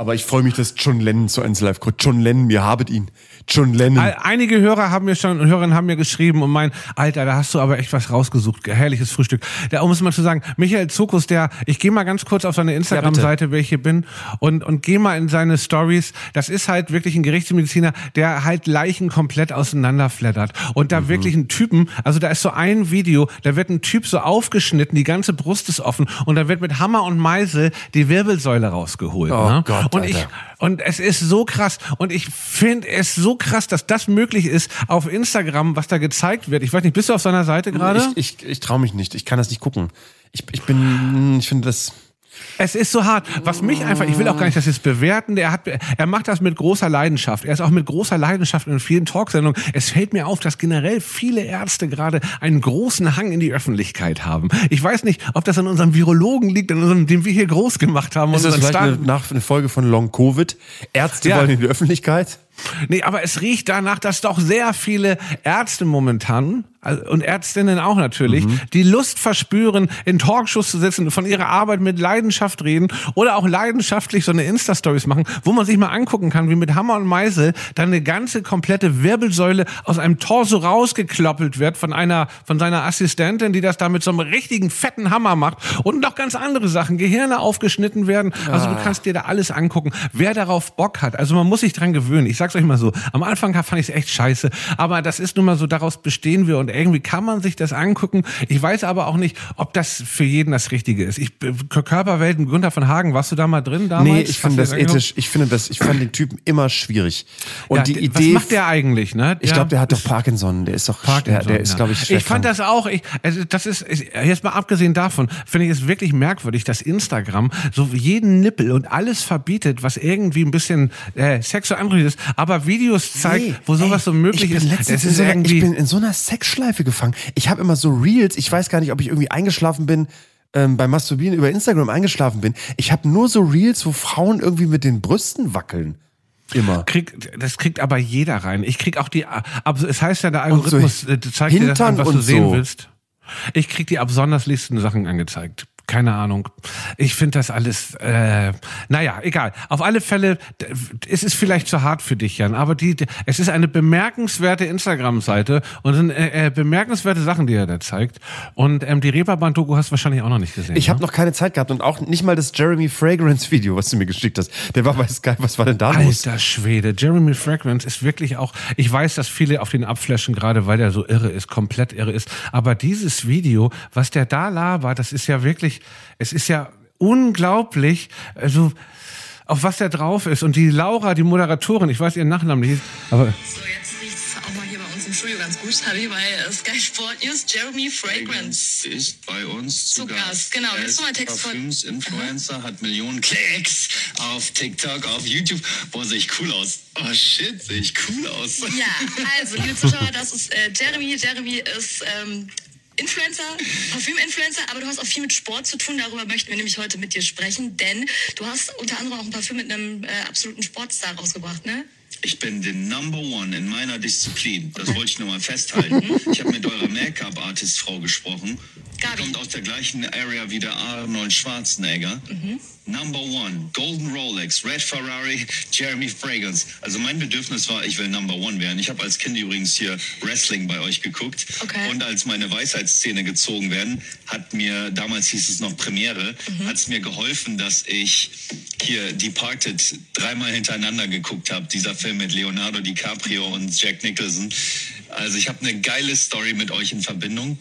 Aber ich freue mich, dass John Lennon zu eins Live kommt. John Lennon, wir haben ihn. John Lennon. Einige Hörer haben mir schon, Hörerinnen haben mir geschrieben und meinen, Alter, da hast du aber echt was rausgesucht. Herrliches Frühstück. Da muss man zu sagen, Michael Zokus, der, ich gehe mal ganz kurz auf seine Instagram-Seite, ja, wer ich hier bin, und, und gehe mal in seine Stories. Das ist halt wirklich ein Gerichtsmediziner, der halt Leichen komplett auseinanderflattert. Und da mhm. wirklich ein Typen, also da ist so ein Video, da wird ein Typ so aufgeschnitten, die ganze Brust ist offen und da wird mit Hammer und Meisel die Wirbelsäule rausgeholt. Oh ne? Gott, und ich, und es ist so krass. Und ich finde es so krass, dass das möglich ist auf Instagram, was da gezeigt wird. Ich weiß nicht, bist du auf seiner Seite gerade? Ich, ich, ich traue mich nicht. Ich kann das nicht gucken. Ich, ich bin, ich finde das... Es ist so hart. Was mich einfach, ich will auch gar nicht das jetzt bewerten, er hat, er macht das mit großer Leidenschaft. Er ist auch mit großer Leidenschaft in vielen Talksendungen. Es fällt mir auf, dass generell viele Ärzte gerade einen großen Hang in die Öffentlichkeit haben. Ich weiß nicht, ob das an unserem Virologen liegt, an unserem, den wir hier groß gemacht haben. Ist das vielleicht eine, nach, eine Folge von Long Covid? Ärzte ja. wollen in die Öffentlichkeit? Nee, aber es riecht danach, dass doch sehr viele Ärzte momentan und Ärztinnen auch natürlich, mhm. die Lust verspüren, in Talkshows zu sitzen, von ihrer Arbeit mit Leidenschaft reden oder auch leidenschaftlich so eine Insta-Stories machen, wo man sich mal angucken kann, wie mit Hammer und Meißel dann eine ganze komplette Wirbelsäule aus einem Torso rausgekloppelt wird von einer, von seiner Assistentin, die das da mit so einem richtigen fetten Hammer macht und noch ganz andere Sachen, Gehirne aufgeschnitten werden. Also du kannst dir da alles angucken, wer darauf Bock hat. Also man muss sich dran gewöhnen. Ich sag's euch mal so, am Anfang fand ich es echt scheiße, aber das ist nun mal so, daraus bestehen wir und irgendwie kann man sich das angucken. Ich weiß aber auch nicht, ob das für jeden das Richtige ist. Ich, Körperwelten, Günther von Hagen, warst du da mal drin damals? Nee, ich finde das ethisch, ich finde das, ich fand den Typen immer schwierig. Und ja, die was Idee. Was macht der eigentlich, ne? Der ich glaube, der hat doch Parkinson, der ist doch, Parkinson, der, der ist, ja. glaube ich, Ich fand das auch, ich, also das ist, jetzt mal abgesehen davon, finde ich es wirklich merkwürdig, dass Instagram so jeden Nippel und alles verbietet, was irgendwie ein bisschen äh, sexuell anrührig ist, aber Videos zeigt, nee, wo sowas ey, so möglich ist. Das ist so, irgendwie ich bin in so einer Sexschleife gefangen. Ich habe immer so Reels, ich weiß gar nicht, ob ich irgendwie eingeschlafen bin, ähm, beim Masturbieren über Instagram eingeschlafen bin. Ich habe nur so Reels, wo Frauen irgendwie mit den Brüsten wackeln. Immer. Krieg, das kriegt aber jeder rein. Ich krieg auch die, aber es heißt ja, der Algorithmus so zeigt dir das an, was du sehen so. willst. Ich krieg die absonderlichsten Sachen angezeigt. Keine Ahnung. Ich finde das alles, äh, naja, egal. Auf alle Fälle, es ist vielleicht zu hart für dich, Jan, aber die, es ist eine bemerkenswerte Instagram-Seite und sind äh, bemerkenswerte Sachen, die er da zeigt. Und ähm, die Reeperbahn-Doku hast du wahrscheinlich auch noch nicht gesehen. Ich habe noch keine Zeit gehabt und auch nicht mal das Jeremy Fragrance-Video, was du mir geschickt hast. Der war bei Sky, was war denn da los? Alter Schwede, Jeremy Fragrance ist wirklich auch, ich weiß, dass viele auf den abflashen, gerade weil der so irre ist, komplett irre ist. Aber dieses Video, was der da labert, das ist ja wirklich, es ist ja unglaublich, also auf was der drauf ist. Und die Laura, die Moderatorin, ich weiß ihren Nachnamen nicht, aber... So, jetzt riecht's auch mal hier bei uns im Studio ganz gut, Harry, bei Sky Sport News. Jeremy Fragrance ist bei uns zu, zu Gast. Gast. Genau, er ist Parfüms-Influencer, uh-huh. hat Millionen Klicks auf TikTok, auf YouTube. Boah, sehe ich cool aus. Oh shit, sehe ich cool aus. Ja, also, liebe Zuschauer, das ist äh, Jeremy. Jeremy ist... Ähm, Influencer, Parfüm-Influencer, aber du hast auch viel mit Sport zu tun. Darüber möchten wir nämlich heute mit dir sprechen, denn du hast unter anderem auch ein Parfüm mit einem äh, absoluten Sportstar rausgebracht, ne? Ich bin der Number One in meiner Disziplin. Das wollte ich nur mal festhalten. Ich habe mit eurer Make-up-Artist-Frau gesprochen. Gabi. Kommt aus der gleichen Area wie der Arnold Schwarzenegger. Mhm. Number One, Golden Rolex, Red Ferrari, Jeremy Fragrance. Also mein Bedürfnis war, ich will Number One werden. Ich habe als Kind übrigens hier Wrestling bei euch geguckt. Okay. Und als meine Weisheitszähne gezogen werden, hat mir, damals hieß es noch Premiere, mhm. hat es mir geholfen, dass ich hier Departed dreimal hintereinander geguckt habe. Dieser Film mit Leonardo DiCaprio und Jack Nicholson. Also ich habe eine geile Story mit euch in Verbindung.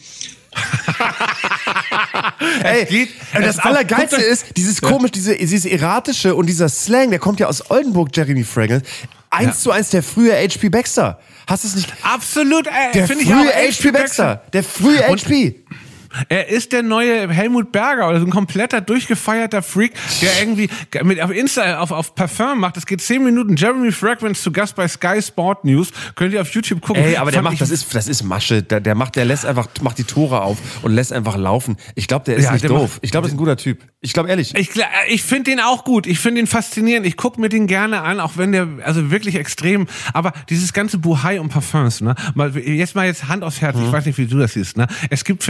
Ey, geht, das Allergeilste ist, dieses komisch, diese, dieses erratische und dieser Slang, der kommt ja aus Oldenburg, Jeremy Fragrance. Eins ja. zu eins der frühe H P Baxter. Hast du es nicht? Absolut, ey. Der frühe H P Baxter. Der frühe H P. Er ist der neue Helmut Berger oder so ein kompletter durchgefeierter Freak, der irgendwie mit auf Insta auf, auf Parfum macht. Es geht zehn Minuten. Jeremy Fragrance zu Gast bei Sky Sport News. Könnt ihr auf YouTube gucken. Ey, aber der macht, das ist, das ist Masche. Der, der macht, der lässt einfach, macht die Tore auf und lässt einfach laufen. Ich glaube, der ist ja, nicht doof. Macht, ich glaube, das ist ein guter Typ. Ich glaube ehrlich. Ich, ich finde den auch gut. Ich finde ihn faszinierend. Ich gucke mir den gerne an, auch wenn der, also wirklich extrem, aber dieses ganze Buhai und Parfums, ne? Mal, jetzt mal jetzt Hand aufs Herz. Mhm. Ich weiß nicht, wie du das siehst, ne? Es gibt für mich nur vier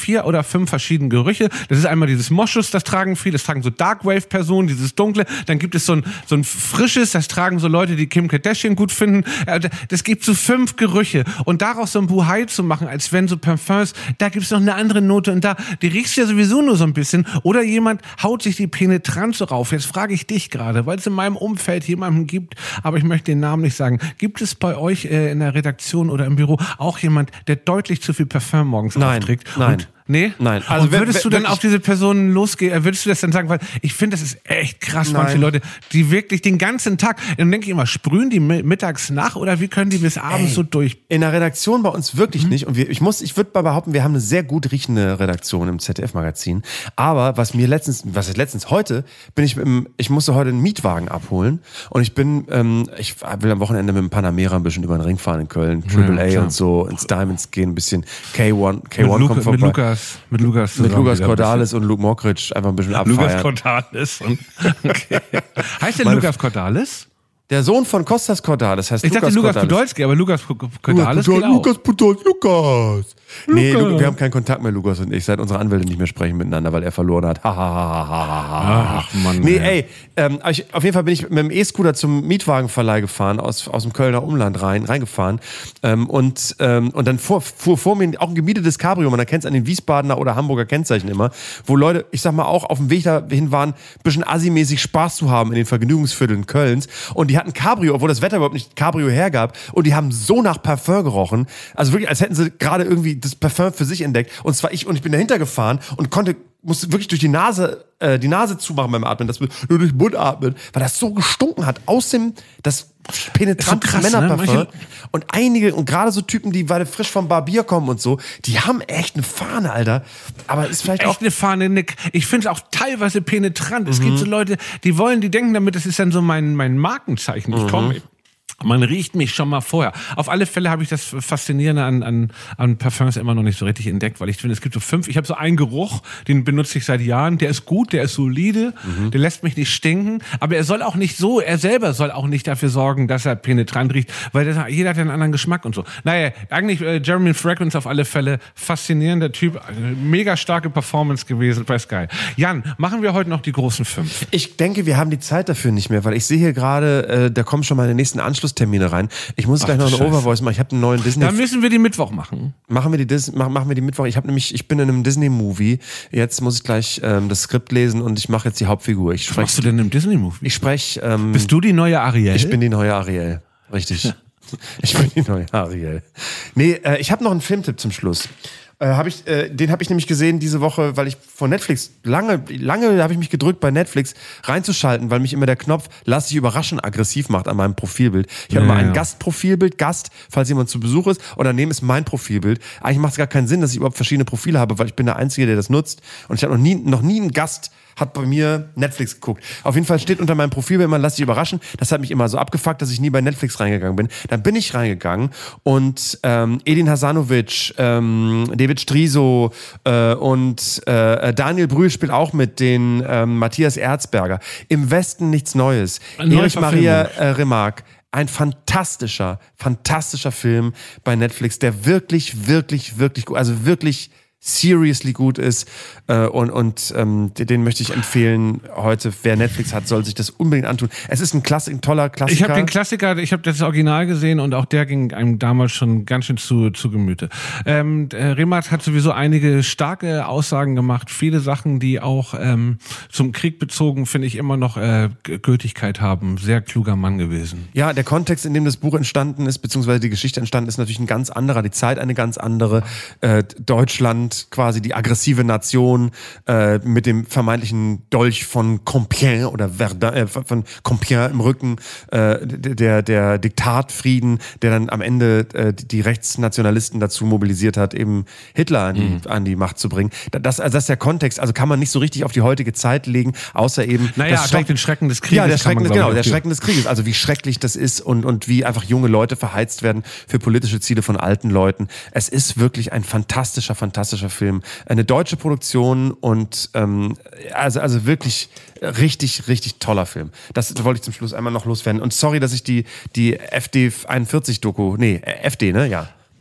vier oder fünf verschiedene Gerüche. Das ist einmal dieses Moschus, das tragen viele, das tragen so Darkwave-Personen, dieses Dunkle. Dann gibt es so ein, so ein frisches, das tragen so Leute, die Kim Kardashian gut finden. Das gibt so fünf Gerüche. Und daraus so ein Buhai zu machen, als wenn so Parfums, da gibt es noch eine andere Note und da, die riechst du ja sowieso nur so ein bisschen. Oder jemand haut sich die Penetranz so rauf. Jetzt frage ich dich gerade, weil es in meinem Umfeld jemanden gibt, aber ich möchte den Namen nicht sagen. Gibt es bei euch äh, in der Redaktion oder im Büro auch jemand, der deutlich zu viel Parfum morgens Nein, aufträgt? nein. Und Nee? Nein. Also und würdest wer, du wer, dann auf diese Personen losgehen, würdest du das dann sagen, weil ich finde, das ist echt krass, Nein. manche Leute, die wirklich den ganzen Tag, dann denke ich immer, sprühen die mittags nach oder wie können die bis abends Ey, so durch? In der Redaktion bei uns wirklich Mhm. nicht. Und wir, ich muss, ich würde mal behaupten, wir haben eine sehr gut riechende Redaktion im Z D F-Magazin. Aber was mir letztens, was ist letztens heute, bin ich mit dem, ich musste heute einen Mietwagen abholen und ich bin, ähm, ich will am Wochenende mit dem Panamera ein bisschen über den Ring fahren in Köln, Triple Ja, A klar. und so, ins Diamonds gehen, ein bisschen K eins, K eins Mit, Luca, kommt vorbei. mit Lukas, mit Lukas Mit zusammen Lukas wieder ein Cordalis und Luke Mockridge einfach ein bisschen bisschen. Lukas abfeiern. Cordalis. Und, okay. Heißt der Meine- Lukas Cordalis? Der Sohn von Kostas Cordalis heißt Ich Lukas dachte Lukas Cordalis. Podolski, aber Lukas Cordalis geht auch. Lukas Podolski, Lukas. Nee, Lukas. Lu- wir haben keinen Kontakt mehr, Lukas und ich, seit unsere Anwälte nicht mehr sprechen miteinander, weil er verloren hat. Ha, ha, ha, ha, ha, ha. Ach, Mann, Nee, ey. ey, ähm, aber ich, auf jeden Fall bin ich mit dem E-Scooter zum Mietwagenverleih gefahren, aus, aus dem Kölner Umland rein, reingefahren. Ähm, und, ähm, und dann fuhr, fuhr vor mir auch ein gemietetes Cabrio, man erkennt es an den Wiesbadener oder Hamburger Kennzeichen immer, wo Leute, ich sag mal, auch auf dem Weg dahin waren, ein bisschen assi-mäßig Spaß zu haben in den Vergnügungsvierteln Kölns. Und die hatten Cabrio, obwohl das Wetter überhaupt nicht Cabrio hergab. Und die haben so nach Parfum gerochen. Also wirklich, als hätten sie gerade irgendwie das Parfum für sich entdeckt. Und zwar ich, und ich bin dahinter gefahren und konnte, musste wirklich durch die Nase, äh, die Nase zumachen beim Atmen, dass wir nur durch den Mund atmen, weil das so gestunken hat aus dem, das penetrante Ist so krass, Männerparfum. ne? Manche- Und einige, und gerade so Typen, die gerade frisch vom Barbier kommen und so, die haben echt eine Fahne, Alter. Aber ist vielleicht auch Echt eine Fahne. Eine, ich finde es auch teilweise penetrant. Es Mhm. gibt so Leute, die wollen, die denken damit, das ist dann so mein, mein Markenzeichen. Ich Mhm. komme. Man riecht mich schon mal vorher. Auf alle Fälle habe ich das Faszinierende an, an, an Parfums immer noch nicht so richtig entdeckt, weil ich finde, es gibt so fünf. Ich habe so einen Geruch, den benutze ich seit Jahren. Der ist gut, der ist solide, Mhm. der lässt mich nicht stinken. Aber er soll auch nicht so, er selber soll auch nicht dafür sorgen, dass er penetrant riecht, weil das, jeder hat ja einen anderen Geschmack und so. Naja, eigentlich äh, Jeremy Fragrance auf alle Fälle faszinierender Typ, äh, mega starke Performance gewesen bei Sky. Jan, machen wir heute noch die großen fünf? Ich denke, wir haben die Zeit dafür nicht mehr, weil ich sehe hier gerade, äh, da kommen schon meine nächsten Anschlusstermine rein. Ich muss gleich Ach, noch du eine Scheiße. Overvoice machen. Ich habe einen neuen Disney. Dann müssen wir die Mittwoch machen. Machen wir die Dis machen, machen wir die Mittwoch. Ich habe nämlich, ich bin in einem Disney-Movie. Jetzt muss ich gleich ähm, das Skript lesen und ich mache jetzt die Hauptfigur. Ich Was machst du denn im Disney-Movie? Ich spreche. Ähm, Bist du die neue Ariel? Ich bin die neue Ariel. Richtig. Ich bin die neue Ariel. Nee, äh, ich habe noch einen Filmtipp zum Schluss. Äh, hab ich, äh, den habe ich nämlich gesehen diese Woche, weil ich von Netflix, lange, lange habe ich mich gedrückt, bei Netflix reinzuschalten, weil mich immer der Knopf lass dich überraschen aggressiv macht an meinem Profilbild. Ich habe Ja, immer ein ja. Gastprofilbild, Gast, falls jemand zu Besuch ist, und daneben ist mein Profilbild. Eigentlich macht es gar keinen Sinn, dass ich überhaupt verschiedene Profile habe, weil ich bin der Einzige, der das nutzt. Und ich habe noch nie, noch nie einen Gast hat bei mir Netflix geguckt. Auf jeden Fall steht unter meinem Profil immer, lass dich überraschen. Das hat mich immer so abgefuckt, dass ich nie bei Netflix reingegangen bin. Dann bin ich reingegangen und ähm, Edin Hasanovic, ähm, David Striso äh, und äh, Daniel Brühl spielt auch mit, den ähm, Matthias Erzberger. Im Westen nichts Neues. Eine neue Erich Maria Verfilmung. äh, Remarque. Ein fantastischer, fantastischer Film bei Netflix, der wirklich, wirklich, wirklich gut, also wirklich seriously gut ist äh, und, und ähm, den, den möchte ich empfehlen heute. Wer Netflix hat, soll sich das unbedingt antun. Es ist ein, Klassik, ein toller Klassiker. Ich habe den Klassiker, ich habe das Original gesehen und auch der ging einem damals schon ganz schön zu, zu Gemüte. Ähm, äh, Remarque hat sowieso einige starke Aussagen gemacht, viele Sachen, die auch ähm, zum Krieg bezogen, finde ich, immer noch äh, Gültigkeit haben. Sehr kluger Mann gewesen. Ja, der Kontext, in dem das Buch entstanden ist, beziehungsweise die Geschichte entstanden ist, natürlich ein ganz anderer, die Zeit eine ganz andere. Äh, Deutschland, quasi die aggressive Nation äh, mit dem vermeintlichen Dolch von Compiègne oder Verdun, äh, von Compiègne im Rücken, äh, der, der Diktatfrieden, der dann am Ende äh, die Rechtsnationalisten dazu mobilisiert hat, eben Hitler an die, Mhm. an die Macht zu bringen. Das, also das ist der Kontext, also kann man nicht so richtig auf die heutige Zeit legen, außer eben... Naja, das doch den Schrecken des Krieges. Ja, der kann Schrecken, man, genau, glaub der ich, Schrecken des Krieges. Also wie schrecklich das ist und, und wie einfach junge Leute verheizt werden für politische Ziele von alten Leuten. Es ist wirklich ein fantastischer, fantastischer Film. Eine deutsche Produktion und ähm, also, also wirklich richtig, richtig toller Film. Das wollte ich zum Schluss einmal noch loswerden. Und sorry, dass ich die, die F D einundvierzig Doku, nee, F D, ne? Ja.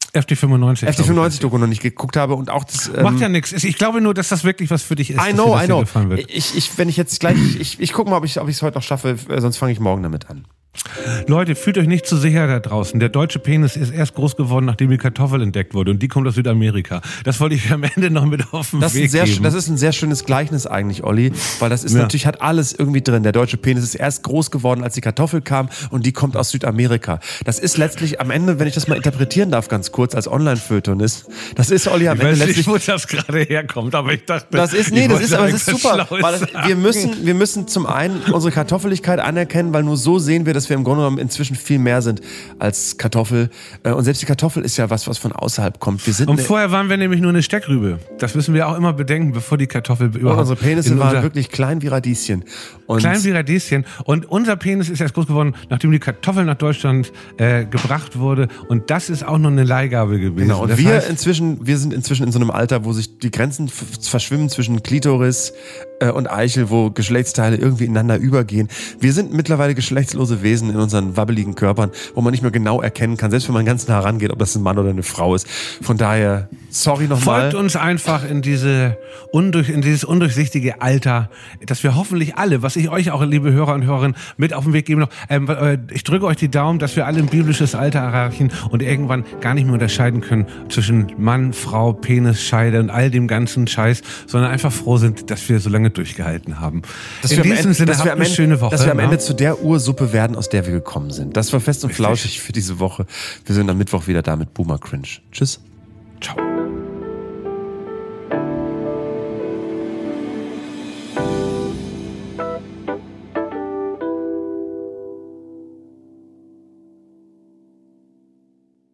F D fünfundneunzig. F D fünfundneunzig-Doku noch nicht geguckt habe und auch das... Ähm, Macht ja nichts. Ich glaube nur, dass das wirklich was für dich ist. I know, dass I dir das know. gefallen wird. Ich, ich, wenn ich jetzt gleich... Ich, ich gucke mal, ob ich es heute noch schaffe, sonst fange ich morgen damit an. Leute, fühlt euch nicht zu sicher da draußen. Der deutsche Penis ist erst groß geworden, nachdem die Kartoffel entdeckt wurde. Und die kommt aus Südamerika. Das wollte ich am Ende noch mit auf den Das ist, Weg ein sehr, geben. das ist ein sehr schönes Gleichnis eigentlich, Olli. Weil das ist Ja. natürlich, hat alles irgendwie drin. Der deutsche Penis ist erst groß geworden, als die Kartoffel kam. Und die kommt aus Südamerika. Das ist letztlich am Ende, wenn ich das mal interpretieren darf, ganz kurz, als Online-Feuilleton ist. Das ist, Olli, am ich Ende weiß letztlich... nicht, wo das gerade herkommt, aber ich dachte... Das ist, nee, ich das ist, aber wollte das ist super, irgendwas weil das, Schlaues wir müssen, wir müssen zum einen unsere Kartoffeligkeit anerkennen, weil nur so sehen wir, dass wir im Grunde genommen inzwischen viel mehr sind als Kartoffel. Und selbst die Kartoffel ist ja was, was von außerhalb kommt. Wir sind Und eine, vorher waren wir nämlich nur eine Steckrübe. Das müssen wir auch immer bedenken, bevor die Kartoffel überhaupt... unsere Penisse in waren unser- wirklich klein wie Radieschen. Und Klein wie Radieschen. Und unser Penis ist erst groß geworden, nachdem die Kartoffel nach Deutschland äh, gebracht wurde. Und das ist auch noch eine Leihgabe gewesen. Genau, und das wir heißt, inzwischen, wir sind inzwischen in so einem Alter, wo sich die Grenzen f- verschwimmen zwischen Klitoris äh, und Eichel, wo Geschlechtsteile irgendwie ineinander übergehen. Wir sind mittlerweile geschlechtslose Wesen in unseren wabbeligen Körpern, wo man nicht mehr genau erkennen kann, selbst wenn man ganz nah rangeht, ob das ein Mann oder eine Frau ist. Von daher, sorry nochmal. folgt uns einfach in, diese undurch, in dieses undurchsichtige Alter, dass wir hoffentlich alle, was ich euch auch, liebe Hörer und Hörerinnen, mit auf den Weg geben noch, ähm, äh, ich drücke euch die Daumen, dass wir alle ein biblisches Alter erreichen und irgendwann gar nicht mehr unterscheiden können zwischen Mann, Frau, Penis, Scheide und all dem ganzen Scheiß, sondern einfach froh sind, dass wir so lange durchgehalten haben. Dass in wir am diesem Ende, Sinne, dass wir habt am eine Ende, schöne Woche. dass wir am ne? Ende zu der Ursuppe werden, aus der wir gekommen sind. Das war fest und flauschig für diese Woche. Wir sind am Mittwoch wieder da mit Boomer Cringe. Tschüss. Ciao.